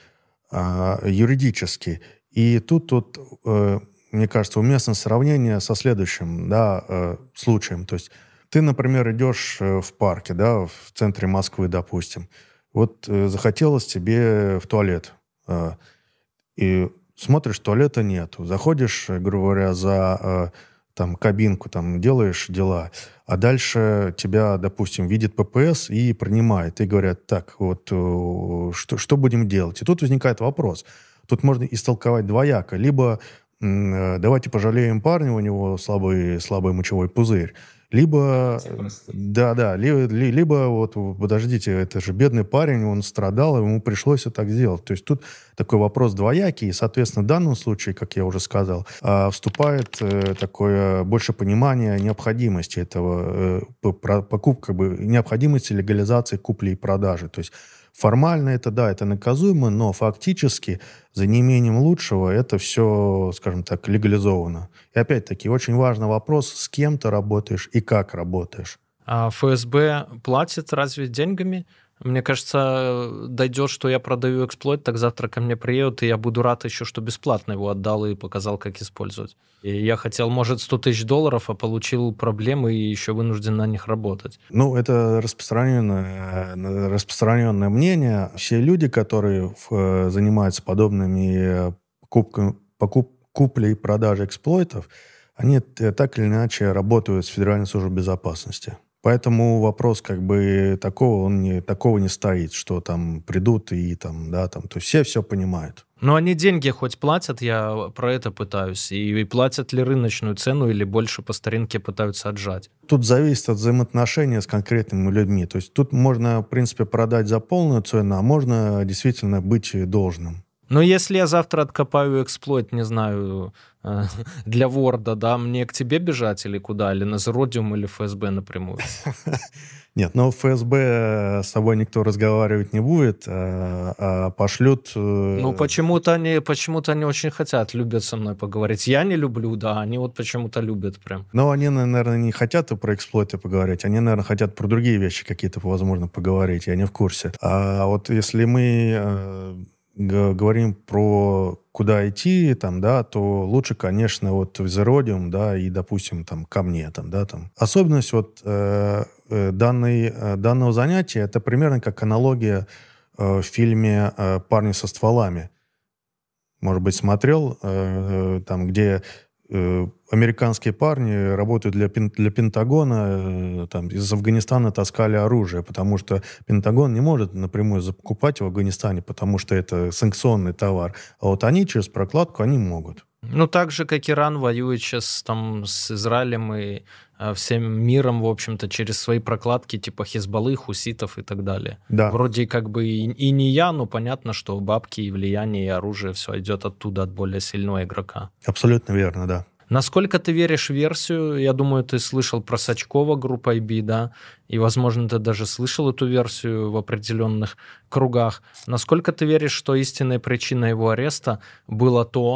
юридически. И тут, тут э, мне кажется, уместно сравнение со следующим, да, э, случаем. То есть ты, например, идешь в парке, да, в центре Москвы, допустим. Вот э, захотелось тебе в туалет. Э, и смотришь, туалета нету. Заходишь, грубо говоря, за э, там, кабинку, там, делаешь дела. А дальше тебя, допустим, видит ППС и принимает. И говорят, так, вот, что, что будем делать? И тут возникает вопрос. Тут можно истолковать двояко. Либо давайте пожалеем парня, у него слабый, слабый мочевой пузырь. Либо, да, да, либо, либо, вот, подождите, это же бедный парень, он страдал, ему пришлось это так сделать. То есть тут такой вопрос двоякий, и, соответственно, в данном случае, как я уже сказал, вступает такое больше понимание необходимости этого покупки, необходимости легализации купли и продажи. То есть формально это, да, это наказуемо, но фактически за неимением лучшего это все, скажем так, легализовано. И опять-таки очень важный вопрос, с кем ты работаешь и как работаешь. А ФСБ платит разве деньгами? Мне кажется, дойдет, что я продаю эксплойт, так завтра ко мне приедут, и я буду рад еще, что бесплатно его отдал и показал, как использовать. И я хотел, может, сто тысяч долларов, а получил проблемы и еще вынужден на них работать. Ну, это распространенное, распространенное мнение. Все люди, которые занимаются подобными покупками, покуп, куплей и продажей эксплойтов, они так или иначе работают с Федеральной службой безопасности. Поэтому вопрос как бы такого, он не, такого не стоит, что там придут и там, да, там, то есть все все понимают. Но они деньги хоть платят, я про это пытаюсь, и платят ли рыночную цену или больше по старинке пытаются отжать? Тут зависит от взаимоотношения с конкретными людьми. То есть тут можно, в принципе, продать за полную цену, а можно действительно быть должным. Но если я завтра откопаю эксплойт, не знаю, для Ворда, да, мне к тебе бежать или куда? Или на Зеродиум, или ФСБ напрямую? Нет, но ФСБ с тобой никто разговаривать не будет, а, а пошлют... Ну, почему-то они, почему-то они очень хотят, любят со мной поговорить. Я не люблю, да, они вот почему-то любят прям. Но они, наверное, не хотят про эксплойты поговорить, они, наверное, хотят про другие вещи какие-то, возможно, поговорить, я не в курсе. А вот если мы... говорим про куда идти, там, да, то лучше, конечно, вот в Zerodium, да, и, допустим, там, ко мне, там, да, там. Особенность вот э, данной, э, данного занятия, это примерно как аналогия э, в фильме э, «Парни со стволами». Может быть, смотрел, э, там, где э, американские парни работают для, для Пентагона, э, там, из Афганистана таскали оружие, потому что Пентагон не может напрямую закупать в Афганистане, потому что это санкционный товар. А вот они через прокладку, они могут. Ну, так же, как Иран воюет сейчас там с Израилем и э, всем миром, в общем-то, через свои прокладки типа Хизбаллы, хуситов и так далее. Да. Вроде как бы и, и не я, но понятно, что бабки и влияние, и оружие, все идет оттуда, от более сильного игрока. Абсолютно верно, да. Насколько ты веришь в версию? Я думаю, ты слышал про Сачкова, группа ай би, да? И, возможно, ты даже слышал эту версию в определенных кругах. Насколько ты веришь, что истинной причиной его ареста было то,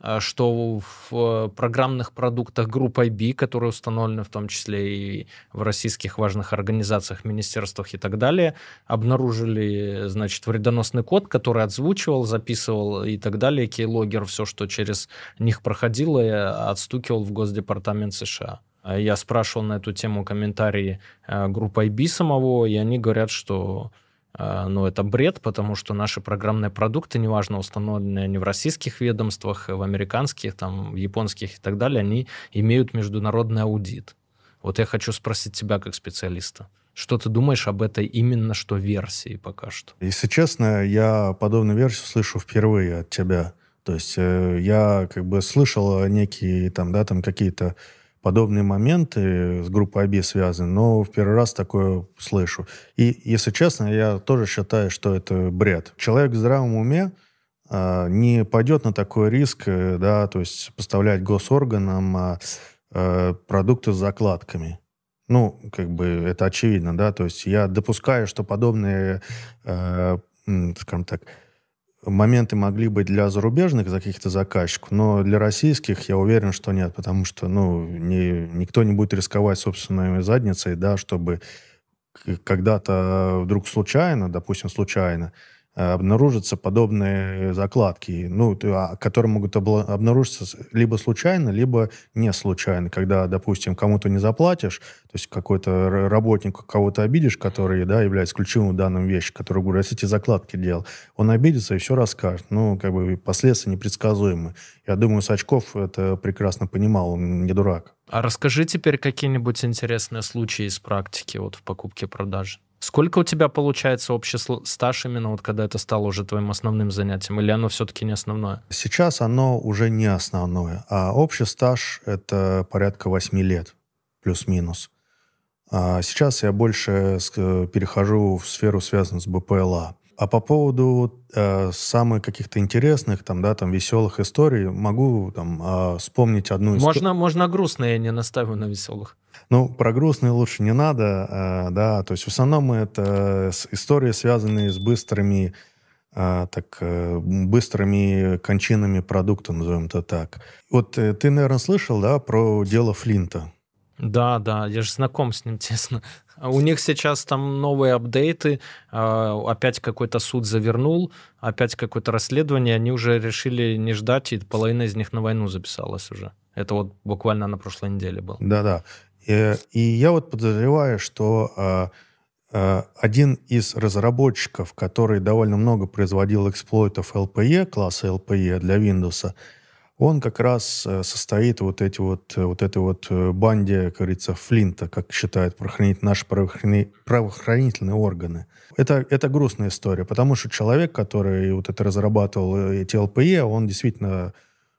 что в программных продуктах группы ай би, которые установлены в том числе и в российских важных организациях, министерствах и так далее, обнаружили, значит, вредоносный код, который отзвучивал, записывал и так далее, keylogger, все, что через них проходило, отстукивал в Госдепартамент США. Я спрашивал на эту тему комментарии группы ай би самого, и они говорят, что ну, это бред, потому что наши программные продукты, неважно, установленные они в российских ведомствах, в американских, там, в японских и так далее, они имеют международный аудит. Вот я хочу спросить тебя как специалиста. Что ты думаешь об этой именно что версии пока что? Если честно, я подобную версию слышу впервые от тебя. То есть э, я как бы слышал некие там, да, там какие-то подобные моменты с группой ай би связаны, но в первый раз такое слышу. И, если честно, я тоже считаю, что это бред. Человек в здравом уме а, не пойдет на такой риск, да, то есть поставлять госорганам а, а, продукты с закладками. Ну, как бы это очевидно, да, то есть я допускаю, что подобные, а, скажем так, моменты могли быть для зарубежных за каких-то заказчиков, но для российских я уверен, что нет, потому что ну, не, никто не будет рисковать собственной задницей, да, чтобы когда-то вдруг случайно, допустим, случайно, обнаружатся подобные закладки, ну, которые могут обнаружиться либо случайно, либо не случайно, когда, допустим, кому-то не заплатишь, то есть какой-то работник кого-то обидишь, который, да, является ключевым в данном вещи, который, говорит, если эти закладки делал, он обидится и все расскажет. Ну, как бы последствия непредсказуемы. Я думаю, Сачков это прекрасно понимал, он не дурак. А расскажи теперь какие-нибудь интересные случаи из практики вот в покупке-продаже. Сколько у тебя получается общий стаж именно вот когда это стало уже твоим основным занятием? Или оно все-таки не основное? Сейчас оно уже не основное. А общий стаж — это порядка восьми лет, плюс-минус. А сейчас я больше перехожу в сферу, связанную с бэ пэ эл а. А по поводу э, самых каких-то интересных, там, да, там, веселых историй, могу там, э, вспомнить одну историю. Можно, можно грустно, я не настаиваю на веселых. Ну, про грустные лучше не надо, э, да, то есть в основном это истории, связанные с быстрыми, э, так, э, быстрыми кончинами продукта, назовем это так. Вот э, ты, наверное, слышал, да, про дело Флинта? Да, да, я же знаком с ним, тесно. У них сейчас там новые апдейты, опять какой-то суд завернул, опять какое-то расследование, они уже решили не ждать, и половина из них на войну записалась уже. Это вот буквально на прошлой неделе было. Да-да. И, и я вот подозреваю, что а, а, один из разработчиков, который довольно много производил эксплойтов эл пи и, класса эл пи и для Windows, он как раз состоит вот эти вот, вот этой вот банде, как говорится, Флинта, как считают правоохранитель, наши правоохранительные органы. Это, это грустная история, потому что человек, который вот это разрабатывал, эти эл пи и, он действительно,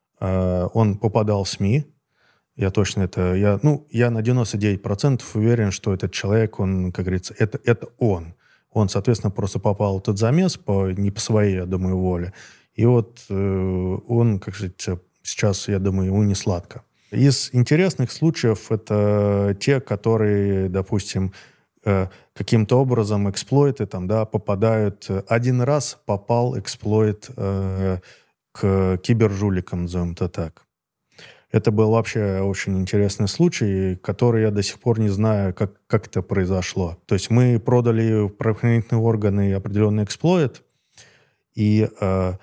он попадал в СМИ. Я точно это, я, ну, я на девяносто девять процентов уверен, что этот человек, он, как говорится, это, это он. Он, соответственно, просто попал в этот замес по, не по своей, я думаю, воле. И вот э, он, как сказать, сейчас, я думаю, ему не сладко. Из интересных случаев это те, которые, допустим, э, каким-то образом эксплойты там, да, попадают... Один раз попал эксплойт э, к кибержуликам, назовем это так. Это был вообще очень интересный случай, который я до сих пор не знаю, как, как это произошло. То есть мы продали в правоохранительные органы определенный эксплойт, и э,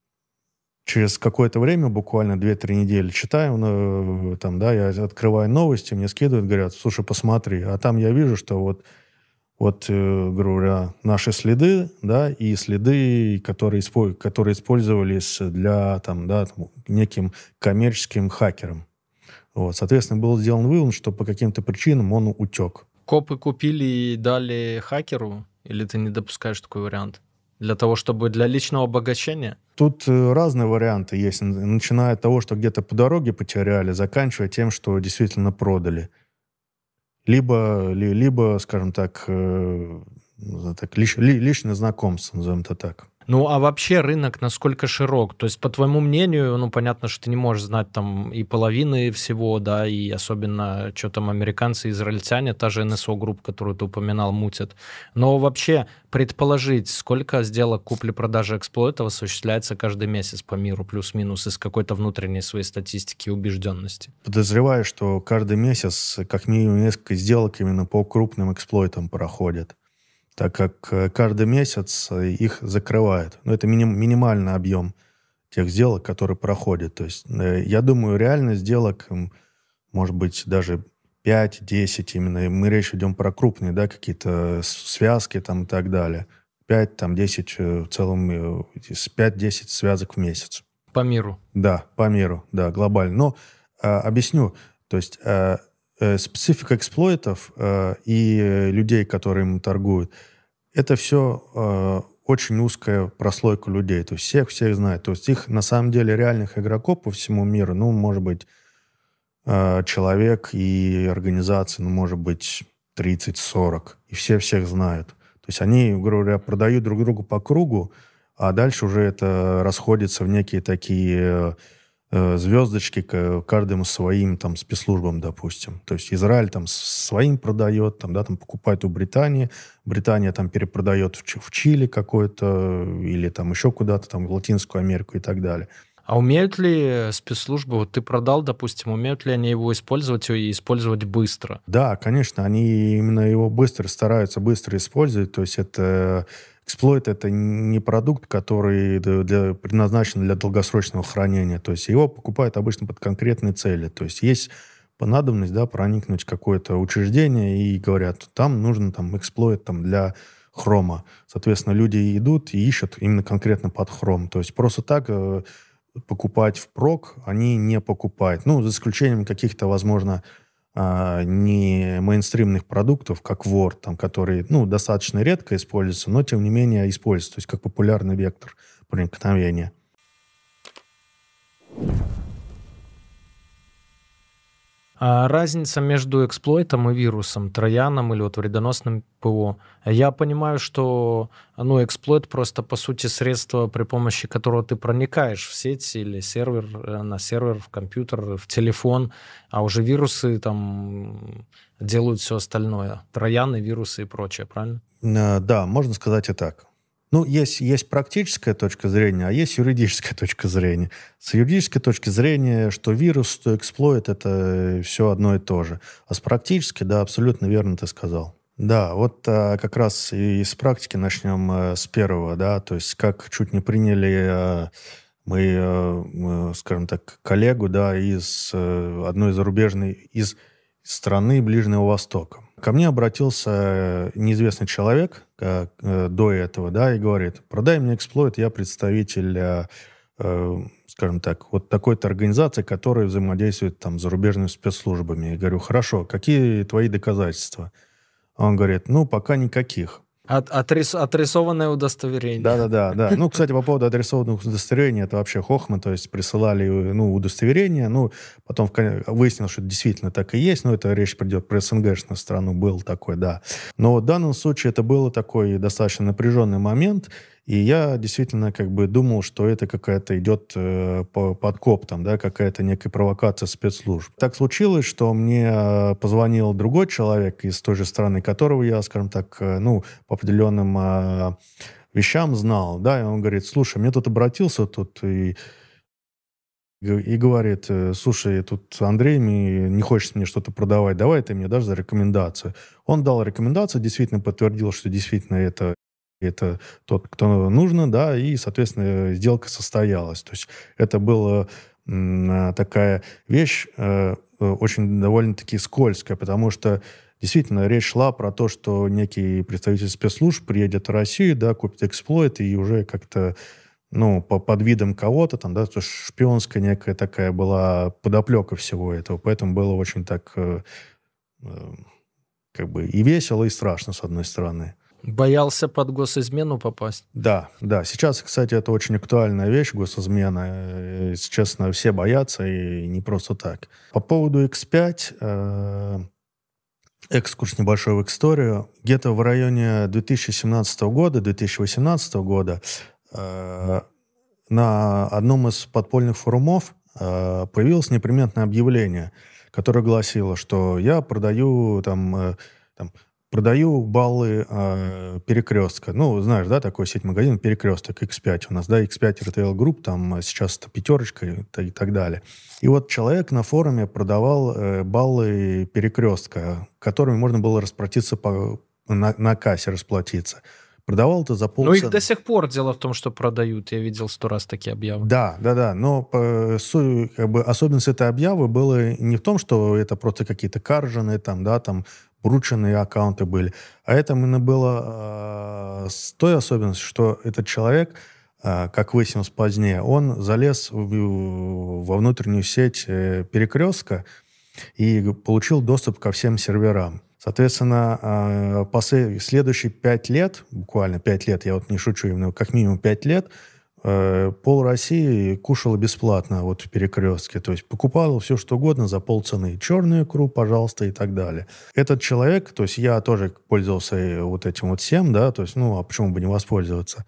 через какое-то время, буквально две-три недели, читаю, ну, там, да, я открываю новости, мне скидывают, говорят, слушай, посмотри. А там я вижу, что вот, вот э, говоря, наши следы, да, и следы, которые, испо- которые использовались для, там, да, там, неким коммерческим хакером. Вот, соответственно, был сделан вывод, что по каким-то причинам он утек. Копы купили и дали хакеру? Или ты не допускаешь такой вариант? Для того, чтобы для личного обогащения? Тут разные варианты есть, начиная от того, что где-то по дороге потеряли, заканчивая тем, что действительно продали. Либо, либо скажем так, так лич, личное знакомство, назовем это так. Ну, а вообще рынок насколько широк? То есть, по твоему мнению, ну, понятно, что ты не можешь знать там и половины всего, да, и особенно, что там американцы, израильтяне, та же эн эс о-групп, которую ты упоминал, мутят. Но вообще предположить, сколько сделок купли-продажи эксплойтов осуществляется каждый месяц по миру, плюс-минус, из какой-то внутренней своей статистики и убежденности? Подозреваю, что каждый месяц как минимум несколько сделок именно по крупным эксплойтам проходят, так как каждый месяц их закрывают. Но это миним, минимальный объем тех сделок, которые проходят. То есть я думаю, реально сделок может быть даже пять-десять именно. Мы речь идем про крупные, да, какие-то связки там и так далее. пять, там, десять в целом, пять-десять связок в месяц. По миру? Да, по миру, да, глобально. Но а, объясню. То есть а, а, специфика эксплойтов а, и людей, которые им торгуют, это все а, очень узкая прослойка людей. То есть всех, всех знают. То есть их, на самом деле, реальных игроков по всему миру, ну, может быть, а, человек и организации, ну, может быть, тридцать-сорок. И все всех знают. То есть они, грубо говоря, продают друг другу по кругу, а дальше уже это расходится в некие такие э, звездочки к каждому своим там спецслужбам, допустим. То есть Израиль там своим продает, там, да, там покупает у Британии, Британия там перепродает в, в Чили какой-то или там еще куда-то, там в Латинскую Америку и так далее. А умеют ли спецслужбы, вот ты продал, допустим, умеют ли они его использовать и использовать быстро? Да, конечно, они именно его быстро стараются быстро использовать. То есть это эксплойт — это не продукт, который для, предназначен для долгосрочного хранения. То есть его покупают обычно под конкретные цели. То есть есть понадобность, да, проникнуть в какое-то учреждение и говорят, там нужен там эксплойт там, для хрома. Соответственно, люди идут и ищут именно конкретно под хром. То есть просто так покупать впрок они не покупают. Ну, за исключением каких-то, возможно, не мейнстримных продуктов, как Word, там, которые, ну, достаточно редко используются, но, тем не менее, используются. То есть как популярный вектор проникновения. А разница между эксплойтом и вирусом, трояном или вот вредоносным ПО. Я понимаю, что ну, эксплойт просто, по сути, средство, при помощи которого ты проникаешь в сеть или сервер, на сервер, в компьютер, в телефон, а уже вирусы там делают все остальное. Трояны, вирусы и прочее, правильно? Да, можно сказать и так. Ну, есть, есть практическая точка зрения, а есть юридическая точка зрения. С юридической точки зрения, что вирус, что эксплойт — это все одно и то же. А с практической, да, абсолютно верно ты сказал. Да, вот а, как раз и с практики начнем а, с первого, да, то есть как чуть не приняли а, мы, а, скажем так, коллегу, да, из а, одной зарубежной, из страны Ближнего Востока. Ко мне обратился неизвестный человек как, э, до этого, да, и говорит, продай мне эксплойт, я представитель, э, э, скажем так, вот такой-то организации, которая взаимодействует там с зарубежными спецслужбами. Я говорю, хорошо, какие твои доказательства? Он говорит, ну, пока никаких. От, отрис, отрисованное удостоверение. Да-да-да. да. Ну, кстати, по поводу отрисованных удостоверений, это вообще хохма, то есть присылали, ну, удостоверение, ну, потом выяснилось, что это действительно так и есть, но это речь придет про СНГшную страну, был такой, да. Но в данном случае это был такой достаточно напряженный момент, и я действительно как бы думал, что это какая-то идет э, подкоп, там, да, какая-то некая провокация спецслужб. Так случилось, что мне позвонил другой человек из той же страны, которого я, скажем так, э, ну, по определенным э, вещам знал, да, и он говорит, слушай, мне тут обратился тут и, и говорит, слушай, тут Андрей мне, не хочет мне что-то продавать, давай ты мне дашь за рекомендацию. Он дал рекомендацию, действительно подтвердил, что действительно это это тот, кто нужно, да, и, соответственно, сделка состоялась. То есть это была м, такая вещь э, очень довольно-таки скользкая, потому что действительно речь шла про то, что некий представитель спецслужб приедет в Россию, да, купит эксплойт и уже как-то, ну, по, под видом кого-то там, да, то есть шпионская некая такая была подоплека всего этого, поэтому было очень так э, э, как бы и весело, и страшно, с одной стороны. Боялся под госизмену попасть? Да, да. Сейчас, кстати, это очень актуальная вещь, госизмена. Если честно, все боятся, и не просто так. По поводу икс пять, э, экскурс небольшой в историю. Где-то в районе две тысячи семнадцатого года, две тысячи восемнадцатого года э, на одном из подпольных форумов э, появилось неприметное объявление, которое гласило, что я продаю там, э, там продаю баллы э, Перекрестка. Ну, знаешь, да, такой сеть магазин Перекресток, икс пять у нас, да, икс пять Retail Group, там сейчас это пятерочка и, и так далее. И вот человек на форуме продавал э, баллы Перекрестка, которыми можно было расплатиться по, на, на кассе, расплатиться. Продавал это за полцены. Ну, их до сих пор, дело в том, что продают. Я видел сто раз такие объявы. Да, да, да. Но по, как бы, особенность этой объявы была не в том, что это просто какие-то карженые, там, да, там, брученные аккаунты были, а это именно было э, с той особенностью, что этот человек, э, как выяснилось позднее, он залез в, во внутреннюю сеть э, Перекрестка и получил доступ ко всем серверам. Соответственно, после следующие пять лет, буквально пять лет, я вот не шучу, именно как минимум пять лет, пол России кушала бесплатно вот в Перекрестке. То есть покупала все, что угодно за полцены. Черную икру, пожалуйста, и так далее. Этот человек, то есть я тоже пользовался вот этим вот всем, да, то есть, ну, а почему бы не воспользоваться?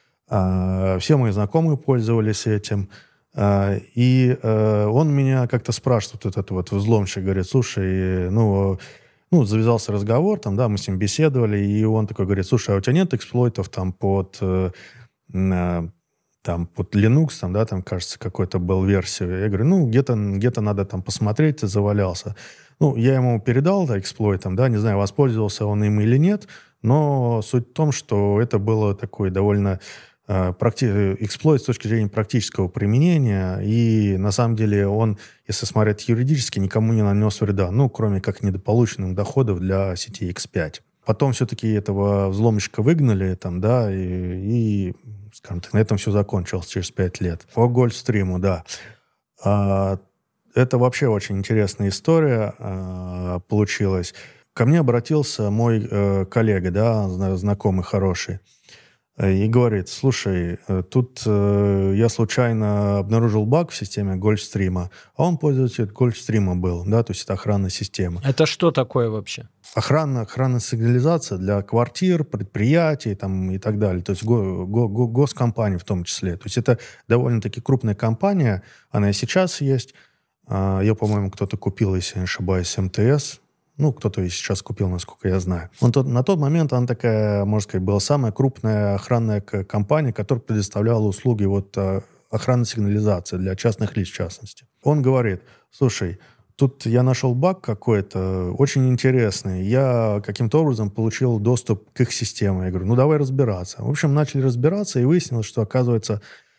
Все мои знакомые пользовались этим. И он меня как-то спрашивает, вот этот вот взломщик, говорит, слушай, ну... Ну, завязался разговор, там, да, мы с ним беседовали, и он такой говорит, слушай, а у тебя нет эксплойтов там под, э, э, там, под Linux, там, да, там, кажется, какой-то был версию. Я говорю, ну, где-то, где-то надо там посмотреть, ты завалялся. Ну, я ему передал, да, эксплойт, там, да, не знаю, воспользовался он им или нет, но суть в том, что это было такое довольно... Практи... эксплойт с точки зрения практического применения, и на самом деле он, если смотреть юридически, никому не нанес вреда, ну, кроме как недополученных доходов для сети икс пять. Потом все-таки этого взломщика выгнали, там, да, и, и скажем так, на этом все закончилось через пять лет. По Гольфстриму, да. А, это вообще очень интересная история а, получилась. Ко мне обратился мой э, коллега, да, знакомый хороший, и говорит, слушай, тут э, я случайно обнаружил баг в системе Гольфстрима, а он пользователь Гольфстрима был, да, то есть это охранная система. Это что такое вообще? Охрана, охранная сигнализация для квартир, предприятий там, и так далее, то есть го, го, го, госкомпаний в том числе. То есть это довольно-таки крупная компания, она и сейчас есть. Ее, по-моему, кто-то купил, если не ошибаюсь, эм тэ эс. Ну, кто-то и сейчас купил, насколько я знаю. Он тот, на тот момент она такая, можно сказать, была самая крупная охранная компания, которая предоставляла услуги вот, охранной сигнализации для частных лиц, в частности. Он говорит, слушай, тут я нашел баг какой-то очень интересный. Я каким-то образом получил доступ к их системе. Я говорю, ну, давай разбираться. В общем, начали разбираться, и выяснилось, что, оказывается,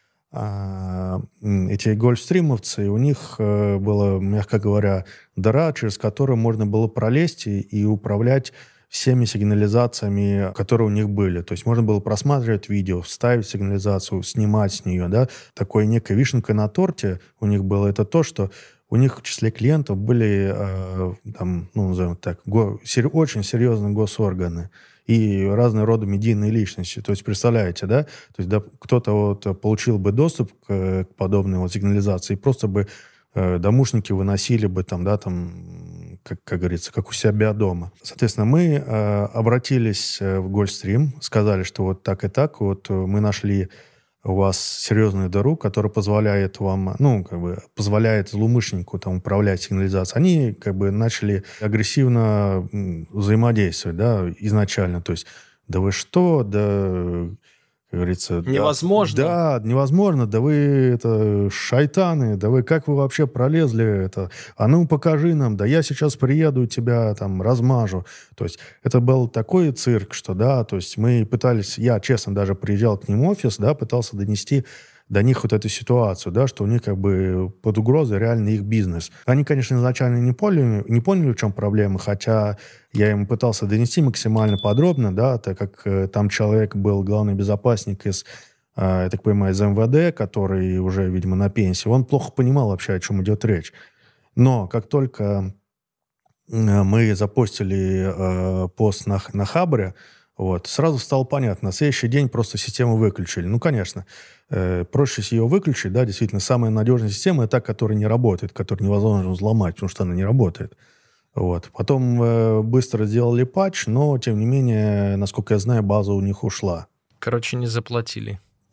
эти гольфстримовцы, у них была, мягко говоря, дыра, через которую можно было пролезть и, и управлять всеми сигнализациями, которые у них были. То есть можно было просматривать видео, вставить сигнализацию, снимать с нее. Да? Такой некой вишенкой на торте у них было это то, что у них в числе клиентов были, э, там, ну, назовем так, го, сер, очень серьезные госорганы и разные рода медийные личности. То есть, представляете, да? То есть, да, кто-то вот получил бы доступ к, к подобной вот сигнализации, и просто бы э, домушники выносили бы там, да, там, как, как говорится, как у себя дома. Соответственно, мы э, обратились в Гольфстрим, сказали, что вот так и так, вот мы нашли у вас серьезную дыру, которая позволяет вам, ну, как бы, позволяет злоумышленнику там управлять сигнализацией. Они, как бы, начали агрессивно взаимодействовать, да, изначально. То есть, да вы что, да, как говорится... Невозможно. Да, да, невозможно, да вы, это, шайтаны, да вы, как вы вообще пролезли, это, а ну, покажи нам, да я сейчас приеду и тебя, там, размажу. То есть, это был такой цирк, что, да, то есть, мы пытались, я, честно, даже приезжал к ним в офис, да, пытался донести до них вот эту ситуацию, да, что у них как бы под угрозой реально их бизнес. Они, конечно, изначально не поняли, не поняли, в чем проблема, хотя я им пытался донести максимально подробно, да, так как э, там человек был главный безопасник из, э, я так понимаю, из эм вэ дэ, который уже, видимо, на пенсии. Он плохо понимал вообще, о чем идет речь. Но как только мы запостили э, пост на, на Хабре, вот, сразу стало понятно. На следующий день просто систему выключили. Ну, конечно, э, проще ее выключить, да, действительно, самая надежная система — это та, которая не работает, которую невозможно взломать, потому что она не работает. Вот. Потом э, быстро сделали патч, но, тем не менее, насколько я знаю, база у них ушла. Короче, не заплатили.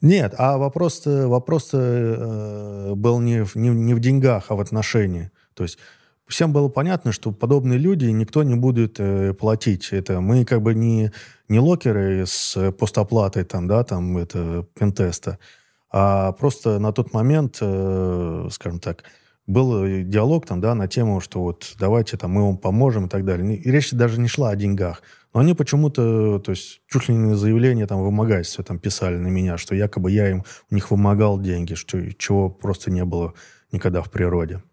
Нет, а вопрос, вопрос э, был не в, не, не в деньгах, а в отношении. То есть всем было понятно, что подобные люди никто не будет э, платить. Это мы как бы не, не локеры с постоплатой там, да, там, это, пентеста, а просто на тот момент, э, скажем так, был диалог там, да, на тему, что вот давайте там мы вам поможем и так далее. И речь даже не шла о деньгах. Но они почему-то, то есть чуть ли не заявление там вымогательства там писали на меня, что якобы я им у них вымогал деньги, что, чего просто не было никогда в природе.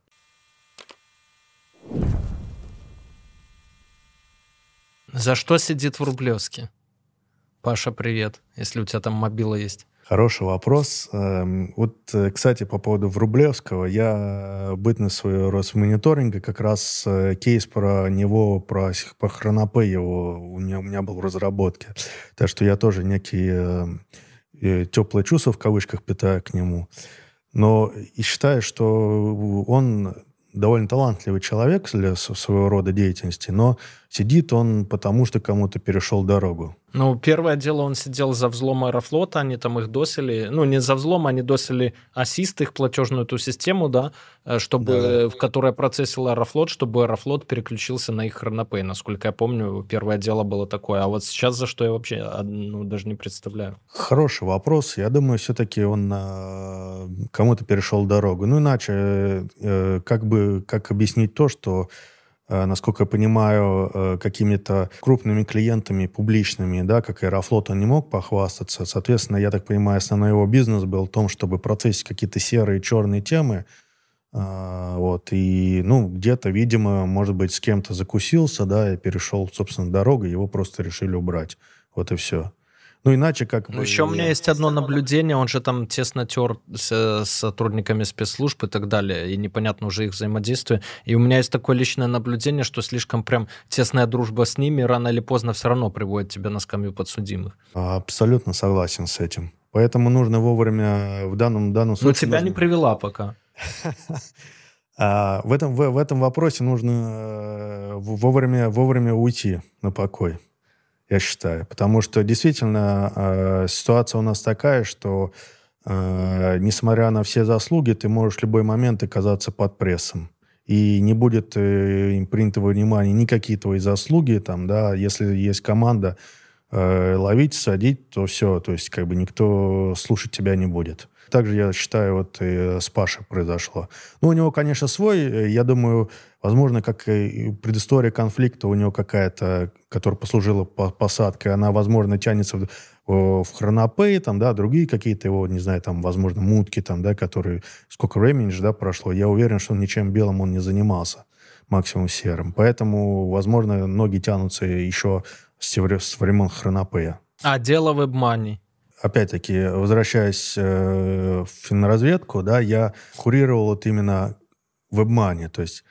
За что сидит в Рублевске? Паша, привет, если у тебя там мобила есть. Хороший вопрос. Вот, кстати, по поводу Врублевского. Я бытность своего Росмониторинга, как раз кейс про него, про, про Хронопэй его у меня, у меня был в разработке. Так что я тоже некие теплые чувства, в кавычках, питаю к нему. Но и считаю, что он довольно талантливый человек для своего рода деятельности, но сидит он потому, что кому-то перешел дорогу. Ну, первое дело, он сидел за взлом Аэрофлота, они там их досили, ну, не за взлом, они досили ассист, их платежную эту систему, да, чтобы, да. в которой процессил Аэрофлот, чтобы Аэрофлот переключился на их Хронопэй. Насколько я помню, первое дело было такое. А вот сейчас за что я вообще ну, даже не представляю. Хороший вопрос. Я думаю, все-таки он э, кому-то перешел дорогу. Ну, иначе, э, как бы, как объяснить то, что насколько я понимаю, какими-то крупными клиентами публичными, да, как Аэрофлот, он не мог похвастаться. Соответственно, я так понимаю, основной его бизнес был в том, чтобы процессить какие-то серые, черные темы. Вот. И, ну, где-то, видимо, может быть, с кем-то закусился, да, и перешел, собственно, дорогу, его просто решили убрать. Вот и все. Ну, иначе как... Ну, еще у меня есть одно наблюдение, он же там тесно тер с, с сотрудниками спецслужб и так далее, и непонятно уже их взаимодействие. И у меня есть такое личное наблюдение, что слишком прям тесная дружба с ними рано или поздно все равно приводит тебя на скамью подсудимых. Абсолютно согласен с этим. Поэтому нужно вовремя в данном, в данном случае... Но тебя нужно... не привела пока. В этом, в, в этом вопросе нужно вовремя, вовремя уйти на покой. Я считаю. Потому что действительно э, ситуация у нас такая, что э, несмотря на все заслуги, ты можешь в любой момент оказаться под прессом. И не будет э, принято во внимание никакие твои заслуги. Там, да, если есть команда э, ловить, садить, то все. То есть как бы никто слушать тебя не будет. Также, я считаю, вот и с Пашей произошло. Ну, у него, конечно, свой, я думаю, возможно, как и предыстория конфликта у него какая-то, которая послужила посадкой, она, возможно, тянется в, в Хронопэй, там, да, другие какие-то его, не знаю, там, возможно, мутки, там, да, которые, сколько времени же, да, прошло, я уверен, что ничем белым он не занимался, максимум серым. Поэтому, возможно, ноги тянутся еще с, с времен Хронопэя. А дело в WebMoney? Опять-таки, возвращаясь э, в финразведку, да, я курировал вот именно WebMoney. То есть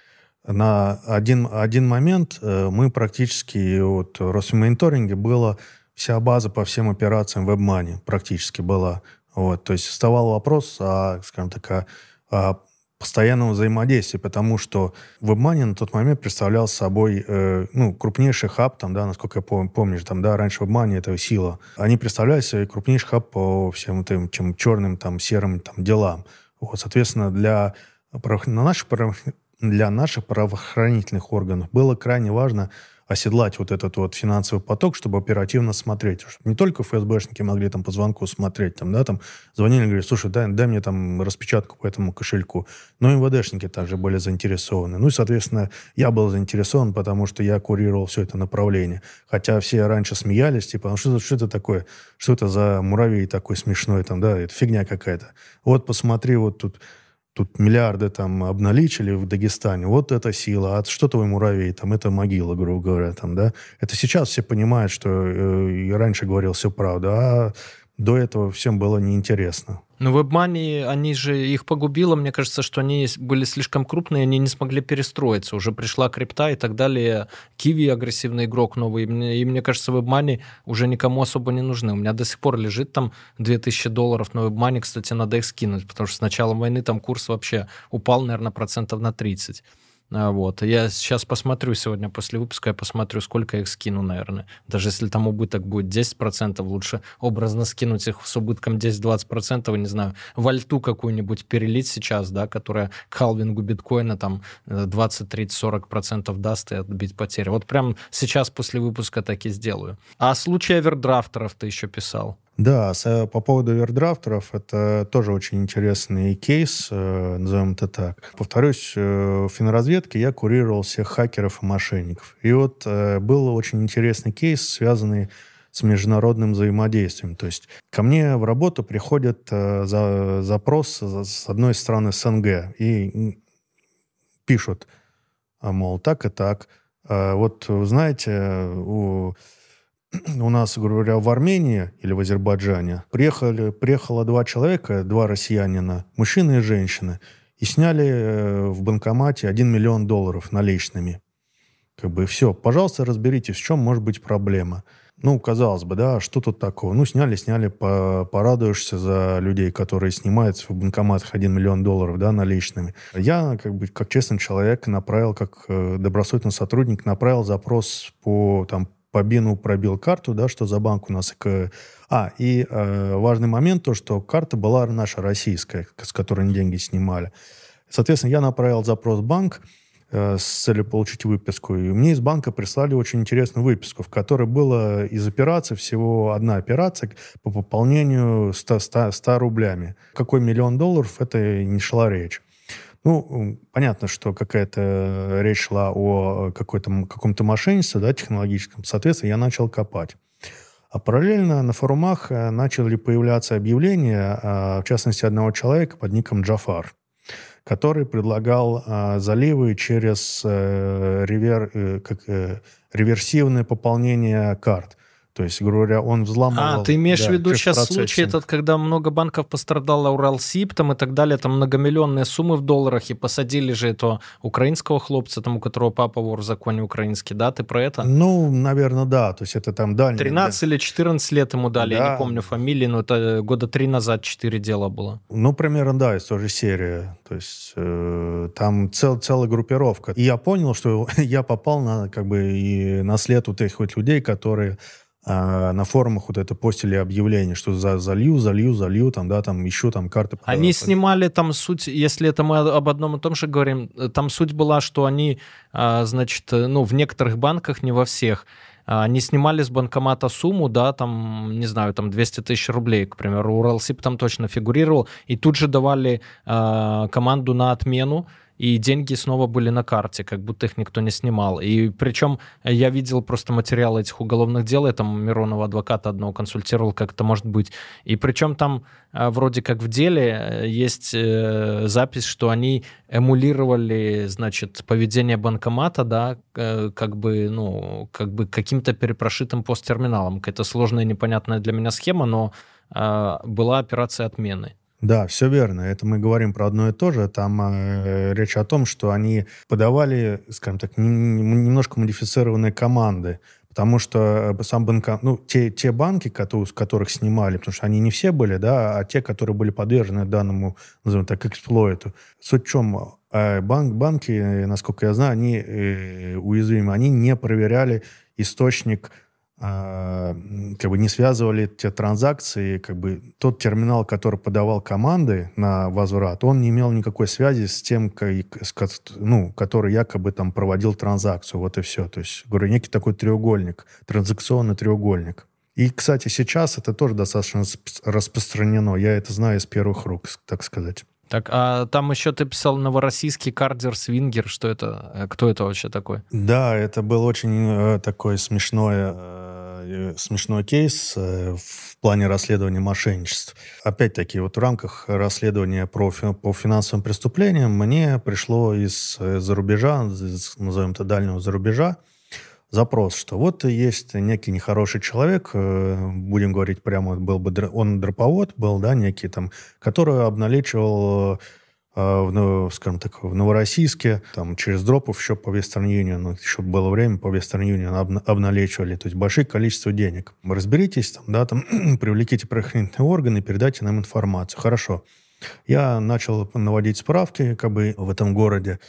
на один, один момент э, мы практически, вот в Росмониторинге была вся база по всем операциям WebMoney практически была. Вот, то есть вставал вопрос о, скажем так, о, о постоянном взаимодействии, потому что WebMoney на тот момент представлял собой э, ну, крупнейший хаб, там, да, насколько я пом- помнишь, там, да, раньше WebMoney это сила. Они представляли себе крупнейший хаб по всем этим чем черным, там, серым там, делам. Вот, соответственно, для, на наших, для наших правоохранительных органов было крайне важно оседлать вот этот вот финансовый поток, чтобы оперативно смотреть. Не только ФСБшники могли там по звонку смотреть, там, да, там звонили и говорили, слушай, дай, дай мне там распечатку по этому кошельку. Но МВДшники также были заинтересованы. Ну и, соответственно, я был заинтересован, потому что я курировал все это направление. Хотя все раньше смеялись, типа, ну что, что это такое? Что это за муравей такой смешной, там, да, это фигня какая-то. Вот посмотри, вот тут Тут миллиарды там обналичили в Дагестане. Вот это сила. А что твой муравей? Там это могила, грубо говоря. Там, да? Это сейчас все понимают, что э, я раньше говорил все правду, а до этого всем было неинтересно. Ну, WebMoney, они же их погубило. Мне кажется, что они были слишком крупные, они не смогли перестроиться. Уже пришла крипта и так далее. Kiwi агрессивный игрок новый. И мне, и мне кажется, WebMoney уже никому особо не нужны. У меня до сих пор лежит там две тысячи долларов на WebMoney. Кстати, надо их скинуть, потому что с начала войны там курс вообще упал, наверное, процентов на тридцать. А, Вот. Я сейчас посмотрю сегодня после выпуска, я посмотрю, сколько я их скину, наверное. Даже если там убыток будет десять процентов, лучше образно скинуть их с убытком десять-двадцать процентов, не знаю, в альту какую-нибудь перелить сейчас, да, которая к халвингу биткоина там двадцать, тридцать, сорок процентов даст и отбить потери. Вот прям сейчас после выпуска так и сделаю. А случай овердрафтеров ты еще писал. Да, с- по поводу овердрафтеров, это тоже очень интересный кейс, э, назовем это так. Повторюсь, э, в финразведке я курировал всех хакеров и мошенников. И вот э, был очень интересный кейс, связанный с международным взаимодействием. То есть ко мне в работу приходит э, за, запрос с одной стороны СНГ и м, пишут, а, мол, так и так. А, Вот, знаете, у у нас, грубо говоря, в Армении или в Азербайджане приехали, приехало два человека, два россиянина, мужчина и женщина, и сняли э, в банкомате один миллион долларов наличными. Как бы все, пожалуйста, разберитесь, в чем может быть проблема. Ну, казалось бы, да, что тут такого? Ну, сняли, сняли, по- порадуешься за людей, которые снимают в банкоматах один миллион долларов, да, наличными. Я, как бы, как честный человек, направил, как э, добросовестный сотрудник, направил запрос по, там, по БИНу, пробил карту, да, что за банк у нас. к- А, и э, важный момент, то, что карта была наша российская, с которой они деньги снимали. Соответственно, я направил запрос в банк э, с целью получить выписку. И мне из банка прислали очень интересную выписку, в которой было из операций всего одна операция по пополнению ста, ста, ста рублями. Какой миллион долларов, это не шла речь. Ну, понятно, что какая-то речь шла о какой-то, каком-то мошенничестве, да, технологическом. Соответственно, я начал копать. А параллельно на форумах э, начали появляться объявления, э, в частности, одного человека под ником Джафар, который предлагал э, заливы через э, ривер, э, как, э, реверсивное пополнение карт. То есть, грубо говоря, он взламывал... А, ты имеешь да, в виду сейчас процессинг. случай этот, когда много банков пострадало, Уралсиб там и так далее, там многомиллионные суммы в долларах, и посадили же этого украинского хлопца, там, у которого папа вор в законе украинский, да? Ты про это? Ну, наверное, да. То есть это там дальний... тринадцать или четырнадцать лет ему дали, я Да. не помню фамилии, но это года три назад четыре дела было. Ну, примерно, да, из той же серии. То есть э, там цел, целая группировка. И я понял, что я попал на, как бы, и на след вот этих вот людей, которые э, на форумах вот это постили объявление, что за, залью, залью, залью, там, да, там, ищу там карты. Они снимали там суть, если это мы об одном и том же говорим, там суть была, что они, а, значит, ну, в некоторых банках, не во всех, а, они снимали с банкомата сумму, да, там, не знаю, там двести тысяч рублей, к примеру, Уралсиб там точно фигурировал, и тут же давали а, команду на отмену, и деньги снова были на карте, как будто их никто не снимал. И причем я видел просто материалы этих уголовных дел, я там Миронова адвоката одного консультировал, как это может быть. И причем там а, вроде как в деле есть э, запись, что они эмулировали, значит, поведение банкомата, да, э, как бы, ну, как бы каким-то перепрошитым посттерминалом. Какая-то сложная и непонятная для меня схема, но э, была операция отмены. Да, все верно. Это мы говорим про одно и то же. Там э, речь о том, что они подавали, скажем так, нем- немножко модифицированные команды. Потому что сам банк, ну, те, те банки, которые, с которых снимали, потому что они не все были, да, а те, которые были подвержены данному, назовем так, эксплойту. Суть в чем? Э, банк, банки, насколько я знаю, они э, уязвимы. Они не проверяли источник, как бы не связывали те транзакции, как бы тот терминал, который подавал команды на возврат, он не имел никакой связи с тем, ну, который якобы там проводил транзакцию, вот и все. То есть, говорю, некий такой треугольник, транзакционный треугольник. И, кстати, сейчас это тоже достаточно распространено. Я это знаю из первых рук, так сказать. Так, а там еще ты писал новороссийский кардер свингер. Что это? Кто это вообще такой? Да, это был очень э, такой смешной, э, смешной кейс э, в плане расследования мошенничеств. Опять-таки, вот в рамках расследования про, по финансовым преступлениям мне пришло из-за рубежа, из, назовем это дальнего зарубежа, запрос, что вот есть некий нехороший человек, будем говорить прямо, был бы он дроповод был, да, некий там, который обналичивал, в, скажем так, в Новороссийске, там, через дропов еще по Western Union, еще было время, по Western Union обналичивали, то есть большое количество денег. Разберитесь, там, да, там, привлеките правоохранительные органы, передайте нам информацию. Хорошо. Я начал наводить справки, как бы, в этом городе.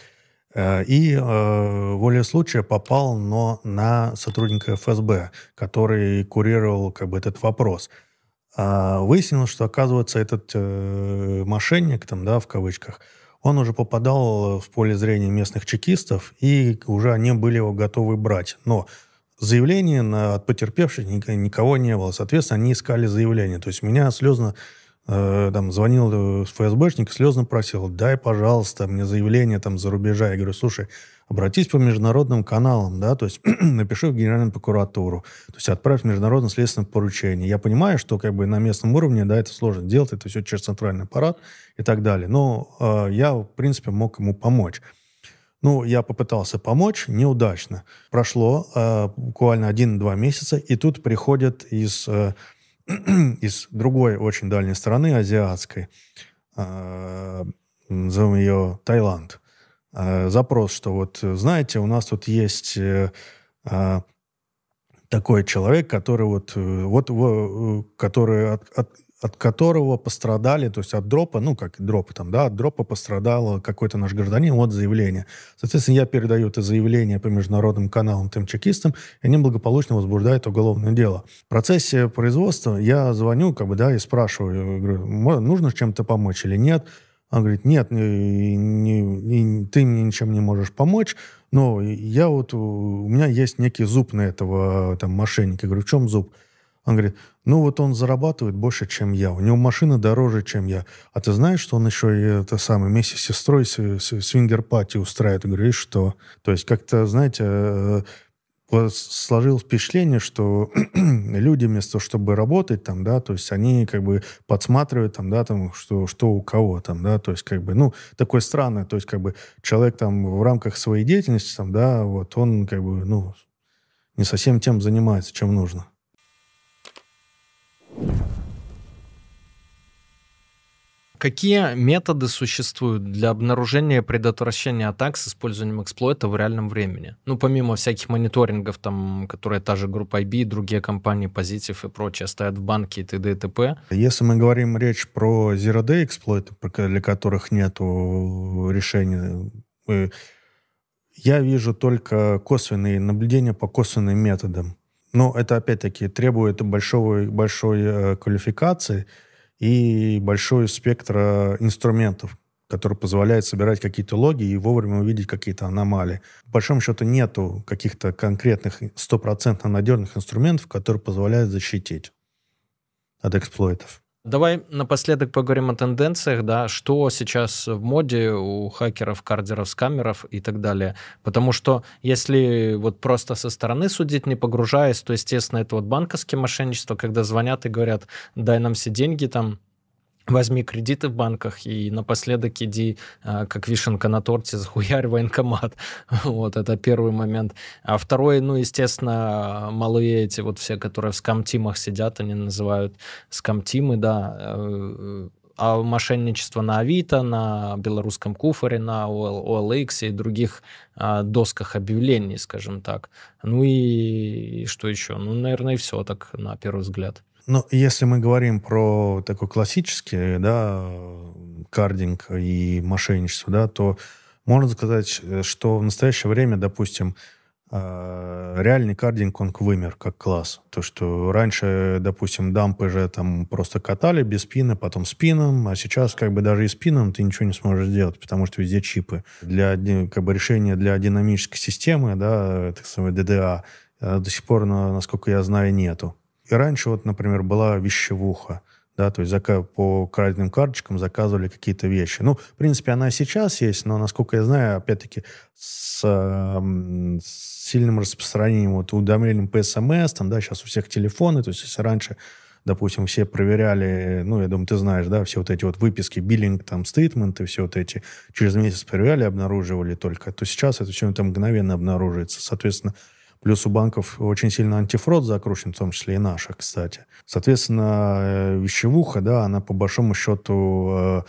Э, И э, волей случая попал но на сотрудника эф эс бэ, который курировал как бы этот вопрос. А выяснилось, что, оказывается, этот э, мошенник, там, да, в кавычках, он уже попадал в поле зрения местных чекистов, и уже они были его готовы брать. Но заявления на, от потерпевших ник- никого не было. Соответственно, они искали заявление. То есть меня слезно э, там, звонил э, эф эс бэшник, слезно просил: дай, пожалуйста, мне заявление там за рубежа. Я говорю: слушай, обратись по международным каналам, да, то есть напиши в Генеральную прокуратуру, то есть отправь в международное следственное поручение. Я понимаю, что как бы на местном уровне, да, это сложно делать, это все через центральный аппарат и так далее. Но э, я, в принципе, мог ему помочь. Ну, я попытался помочь, неудачно. Прошло э, буквально один-два месяца, и тут приходят из, э, из другой очень дальней страны, азиатской, э, назовем ее Таиланд, э, запрос, что вот, знаете, у нас тут есть э, э, такой человек, который вот, э, вот его, э, который от, от- от которого пострадали, то есть от дропа, ну, как дропа там, да, от дропа пострадал какой-то наш гражданин, вот заявление. Соответственно, я передаю это заявление по международным каналам тем чекистам, и они благополучно возбуждают уголовное дело. В процессе производства я звоню, как бы, да, и спрашиваю, я говорю: «Мо- нужно чем-то помочь или нет?» Он говорит: нет, не- не- не- ты мне ничем не можешь помочь, но я вот, у меня есть некий зуб на этого там мошенника. Я говорю: в чем зуб? Он говорит: ну вот он зарабатывает больше, чем я, у него машина дороже, чем я. А ты знаешь, что он еще и это самое, вместе с сестрой с- с- свингер-пати устраивает? Я говорю: и что? То есть как-то, знаете, э, вот сложилось впечатление, что люди вместо того, чтобы работать там, да, то есть они как бы подсматривают там, да, там, что, что у кого там, да, то есть как бы, ну, такое странное, то есть как бы человек там в рамках своей деятельности там, да, вот он как бы, ну, не совсем тем занимается, чем нужно. Какие методы существуют для обнаружения и предотвращения атак с использованием эксплойта в реальном времени? Ну, помимо всяких мониторингов, там, которые та же группа ай би, другие компании, Positive и прочее ставят в банки и т.д. и т.п. Если мы говорим речь про Zero Day эксплойты, про- для которых нету решения, э, я вижу только косвенные наблюдения по косвенным методам. Но это, опять-таки, требует большого, большой э, квалификации и большой спектра инструментов, который позволяет собирать какие-то логи и вовремя увидеть какие-то аномалии. По большому счету нету каких-то конкретных стопроцентно надежных инструментов, которые позволяют защитить от эксплойтов. Давай напоследок поговорим о тенденциях, да, что сейчас в моде у хакеров, кардеров, скамеров и так далее. Потому что если вот просто со стороны судить, не погружаясь, то, естественно, это вот банковские мошенничества, когда звонят и говорят: дай нам все деньги, там, возьми кредиты в банках и напоследок иди, а, как вишенка на торте, захуярь военкомат. Вот, это первый момент. А второй, ну, естественно, малые эти вот все, которые в скам-тимах сидят, они называют скам-тимы, да, э, а мошенничество на Авито, на белорусском куфоре, на о эл икс и других а, досках объявлений, скажем так. Ну и, и что еще? Ну, наверное, и все так, на первый взгляд. Ну, если мы говорим про такой классический, да, кардинг и мошенничество, да, то можно сказать, э, что в настоящее время, допустим, э, реальный кардинг, он вымер как класс. То, что раньше, допустим, дампы же там просто катали без спина, потом спином, а сейчас как бы даже и спином ты ничего не сможешь сделать, потому что везде чипы. Для ди- как бы решения для динамической системы, да, так сказать, ди ди эй, э, до сих пор, на- насколько я знаю, нету. И раньше вот, например, была вещевуха, да, то есть зака- по краденым карточкам заказывали какие-то вещи. Ну, в принципе, она и сейчас есть, но, насколько я знаю, опять-таки, с, эм, с сильным распространением вот уведомлений по эс эм эс, там, да, сейчас у всех телефоны, то есть если раньше, допустим, все проверяли, ну, я думаю, ты знаешь, да, все вот эти вот выписки, биллинг, там, стейтменты, все вот эти через месяц проверяли, обнаруживали только, то сейчас это все это мгновенно обнаруживается. Соответственно, плюс у банков очень сильно антифрод закручен, в том числе и наших, кстати. Соответственно, э, вещевуха, да, она по большому счету, э,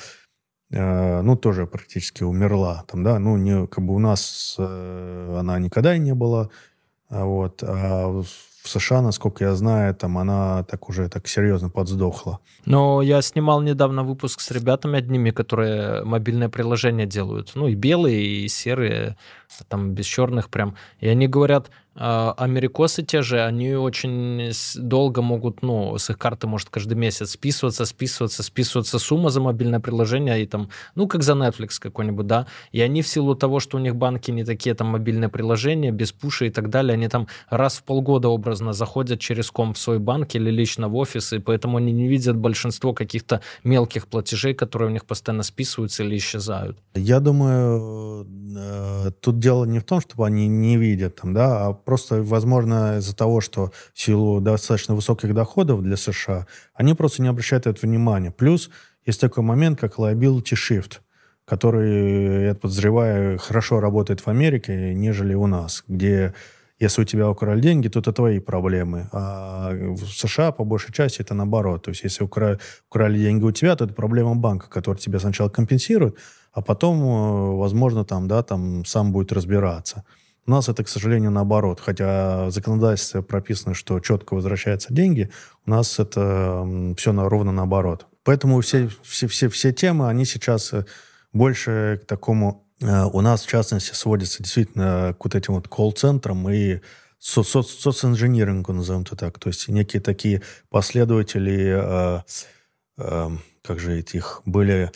э, ну, тоже практически умерла. Там, да, ну, не, как бы у нас э, она никогда и не была. А вот. А в США, насколько я знаю, там она так уже так серьезно подсдохла. Но я снимал недавно выпуск с ребятами одними, которые мобильное приложение делают. Ну, и белые, и серые, там без черных прям. И они говорят, э, америкосы те же, они очень долго могут, ну, с их карты может каждый месяц списываться, списываться, списываться сумма за мобильное приложение, и там, ну, как за Netflix какой-нибудь, да. И они в силу того, что у них банки не такие, там, мобильные приложения, без пуша и так далее, они там раз в полгода образно заходят через комп в свой банк или лично в офис, и поэтому они не видят большинство каких-то мелких платежей, которые у них постоянно списываются или исчезают. Я думаю, тут дело не в том, чтобы они не видят, там, да, а просто, возможно, из-за того, что в силу достаточно высоких доходов для США, они просто не обращают это внимания. Плюс есть такой момент, как liability shift, который, я подозреваю, хорошо работает в Америке, нежели у нас, где если у тебя украли деньги, то это твои проблемы. А в США, по большей части, это наоборот. То есть, если украли, украли деньги у тебя, то это проблема банка, который тебе сначала компенсирует, а потом, возможно, там, да, там сам будет разбираться. У нас это, к сожалению, наоборот. Хотя в законодательстве прописано, что четко возвращаются деньги, у нас это все на, ровно наоборот. Поэтому все, все, все, все темы, они сейчас больше к такому... У нас, в частности, сводится действительно к вот этим вот колл-центрам и со- со- социнжинирингу, назовем это так. То есть некие такие последователи, э, э, как же этих, были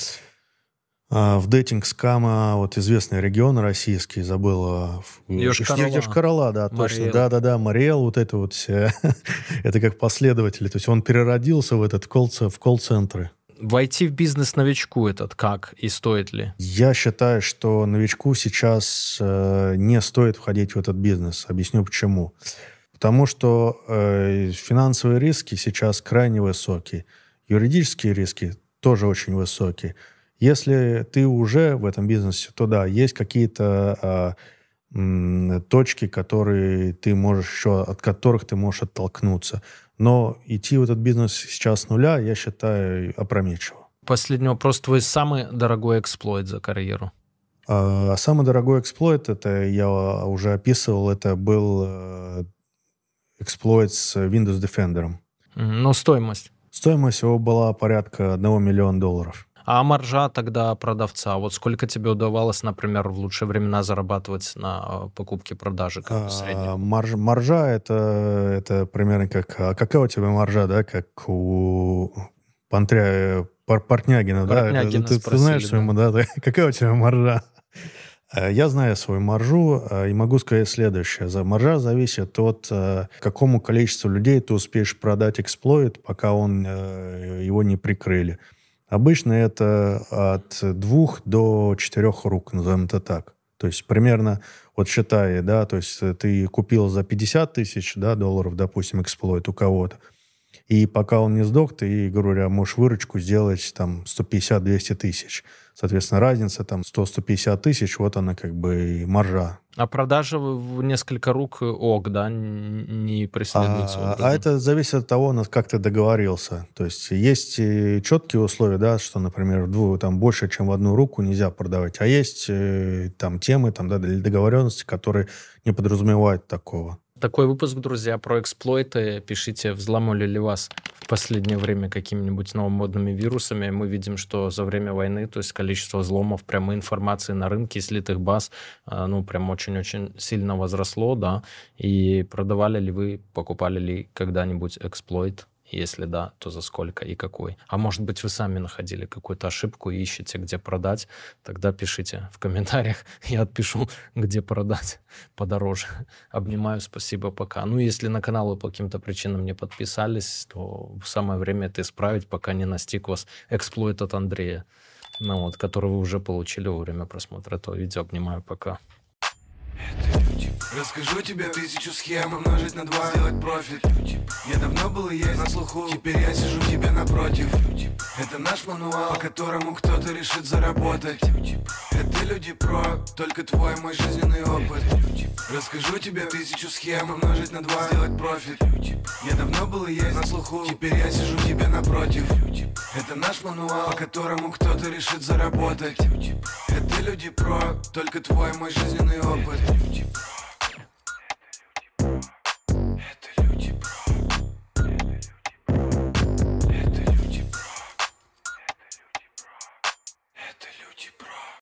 э, в дейтинг-скама, вот известный регион российский, забыл. Йошкар-Ола. Йошкар-Ола, да, точно. Да-да-да, Мариэл, вот это вот все. Это как последователи. То есть он переродился в этот в колл-центры. Войти в бизнес новичку этот как и стоит ли? Я считаю, что новичку сейчас э, не стоит входить в этот бизнес. Объясню почему. Потому что э, финансовые риски сейчас крайне высокие. Юридические риски тоже очень высокие. Если ты уже в этом бизнесе, то да, есть какие-то э, м, точки, которые ты можешь еще, от которых ты можешь оттолкнуться. Но идти в этот бизнес сейчас с нуля, я считаю, опрометчиво. Последний вопрос. Твой самый дорогой эксплойт за карьеру? А, самый дорогой эксплойт, это я уже описывал, это был эксплойт с Windows Defender. Но стоимость? Стоимость его была порядка одного миллиона долларов. А маржа тогда продавца? Вот сколько тебе удавалось, например, в лучшие времена зарабатывать на покупке-продаже как в среднем? Марж, маржа это, это примерно как... А какая у тебя маржа, да? Как у Пантря, Пар, Портнягина, Портнягина, да? Ты, ты знаешь своему, да? да? Какая у тебя маржа? Я знаю свою маржу и могу сказать следующее. Маржа зависит от какому количеству людей ты успеешь продать эксплойт, пока он, его не прикрыли. Обычно это от двух до четырех рук, назовем это так. То есть примерно, вот считай, да, то есть ты купил за пятьдесят тысяч да, долларов, допустим, эксплойт у кого-то, и пока он не сдох, ты, говоря, можешь выручку сделать там сто пятьдесят - двести тысяч. Соответственно, разница там сто - сто пятьдесят тысяч, вот она как бы и маржа. А продажа в несколько рук ок, да, не преследуется? А, а это зависит от того, как ты договорился. То есть есть четкие условия, да, что, например, двое, там, больше, чем в одну руку нельзя продавать. А есть там темы там, да, для договоренности, которые не подразумевают такого. Такой выпуск, друзья, про эксплойты. Пишите, взломали ли вас в последнее время какими-нибудь новомодными вирусами. Мы видим, что за время войны, то есть количество взломов прямой информации на рынке, слитых баз, ну, прям очень-очень сильно возросло, да. И продавали ли вы, покупали ли когда-нибудь эксплойт? Если да, то за сколько и какой? А может быть, вы сами находили какую-то ошибку и ищете, где продать? Тогда пишите в комментариях, я отпишу, где продать подороже. Обнимаю, спасибо, пока. Ну, если на канал вы по каким-то причинам не подписались, то самое время это исправить, пока не настиг вас эксплойт от Андрея, ну, вот, который вы уже получили во время просмотра этого видео. Обнимаю, пока. Это люди. Расскажу тебе тысячу схем, умножить на два, сделать профит. Люди. Я давно был и есть на слуху, теперь я сижу тебе напротив. Люди. Это наш мануал, по которому кто-то решит заработать. Люди. Это люди про, только твой мой жизненный опыт. Люди. Расскажу тебе тысячу схем, умножить на два, сделать профит. Люди. Я давно был и есть на слуху, теперь я сижу тебе напротив. Люди. Это наш мануал, по которому кто-то решит заработать. Люди. Это люди про, только твой мой жизненный опыт.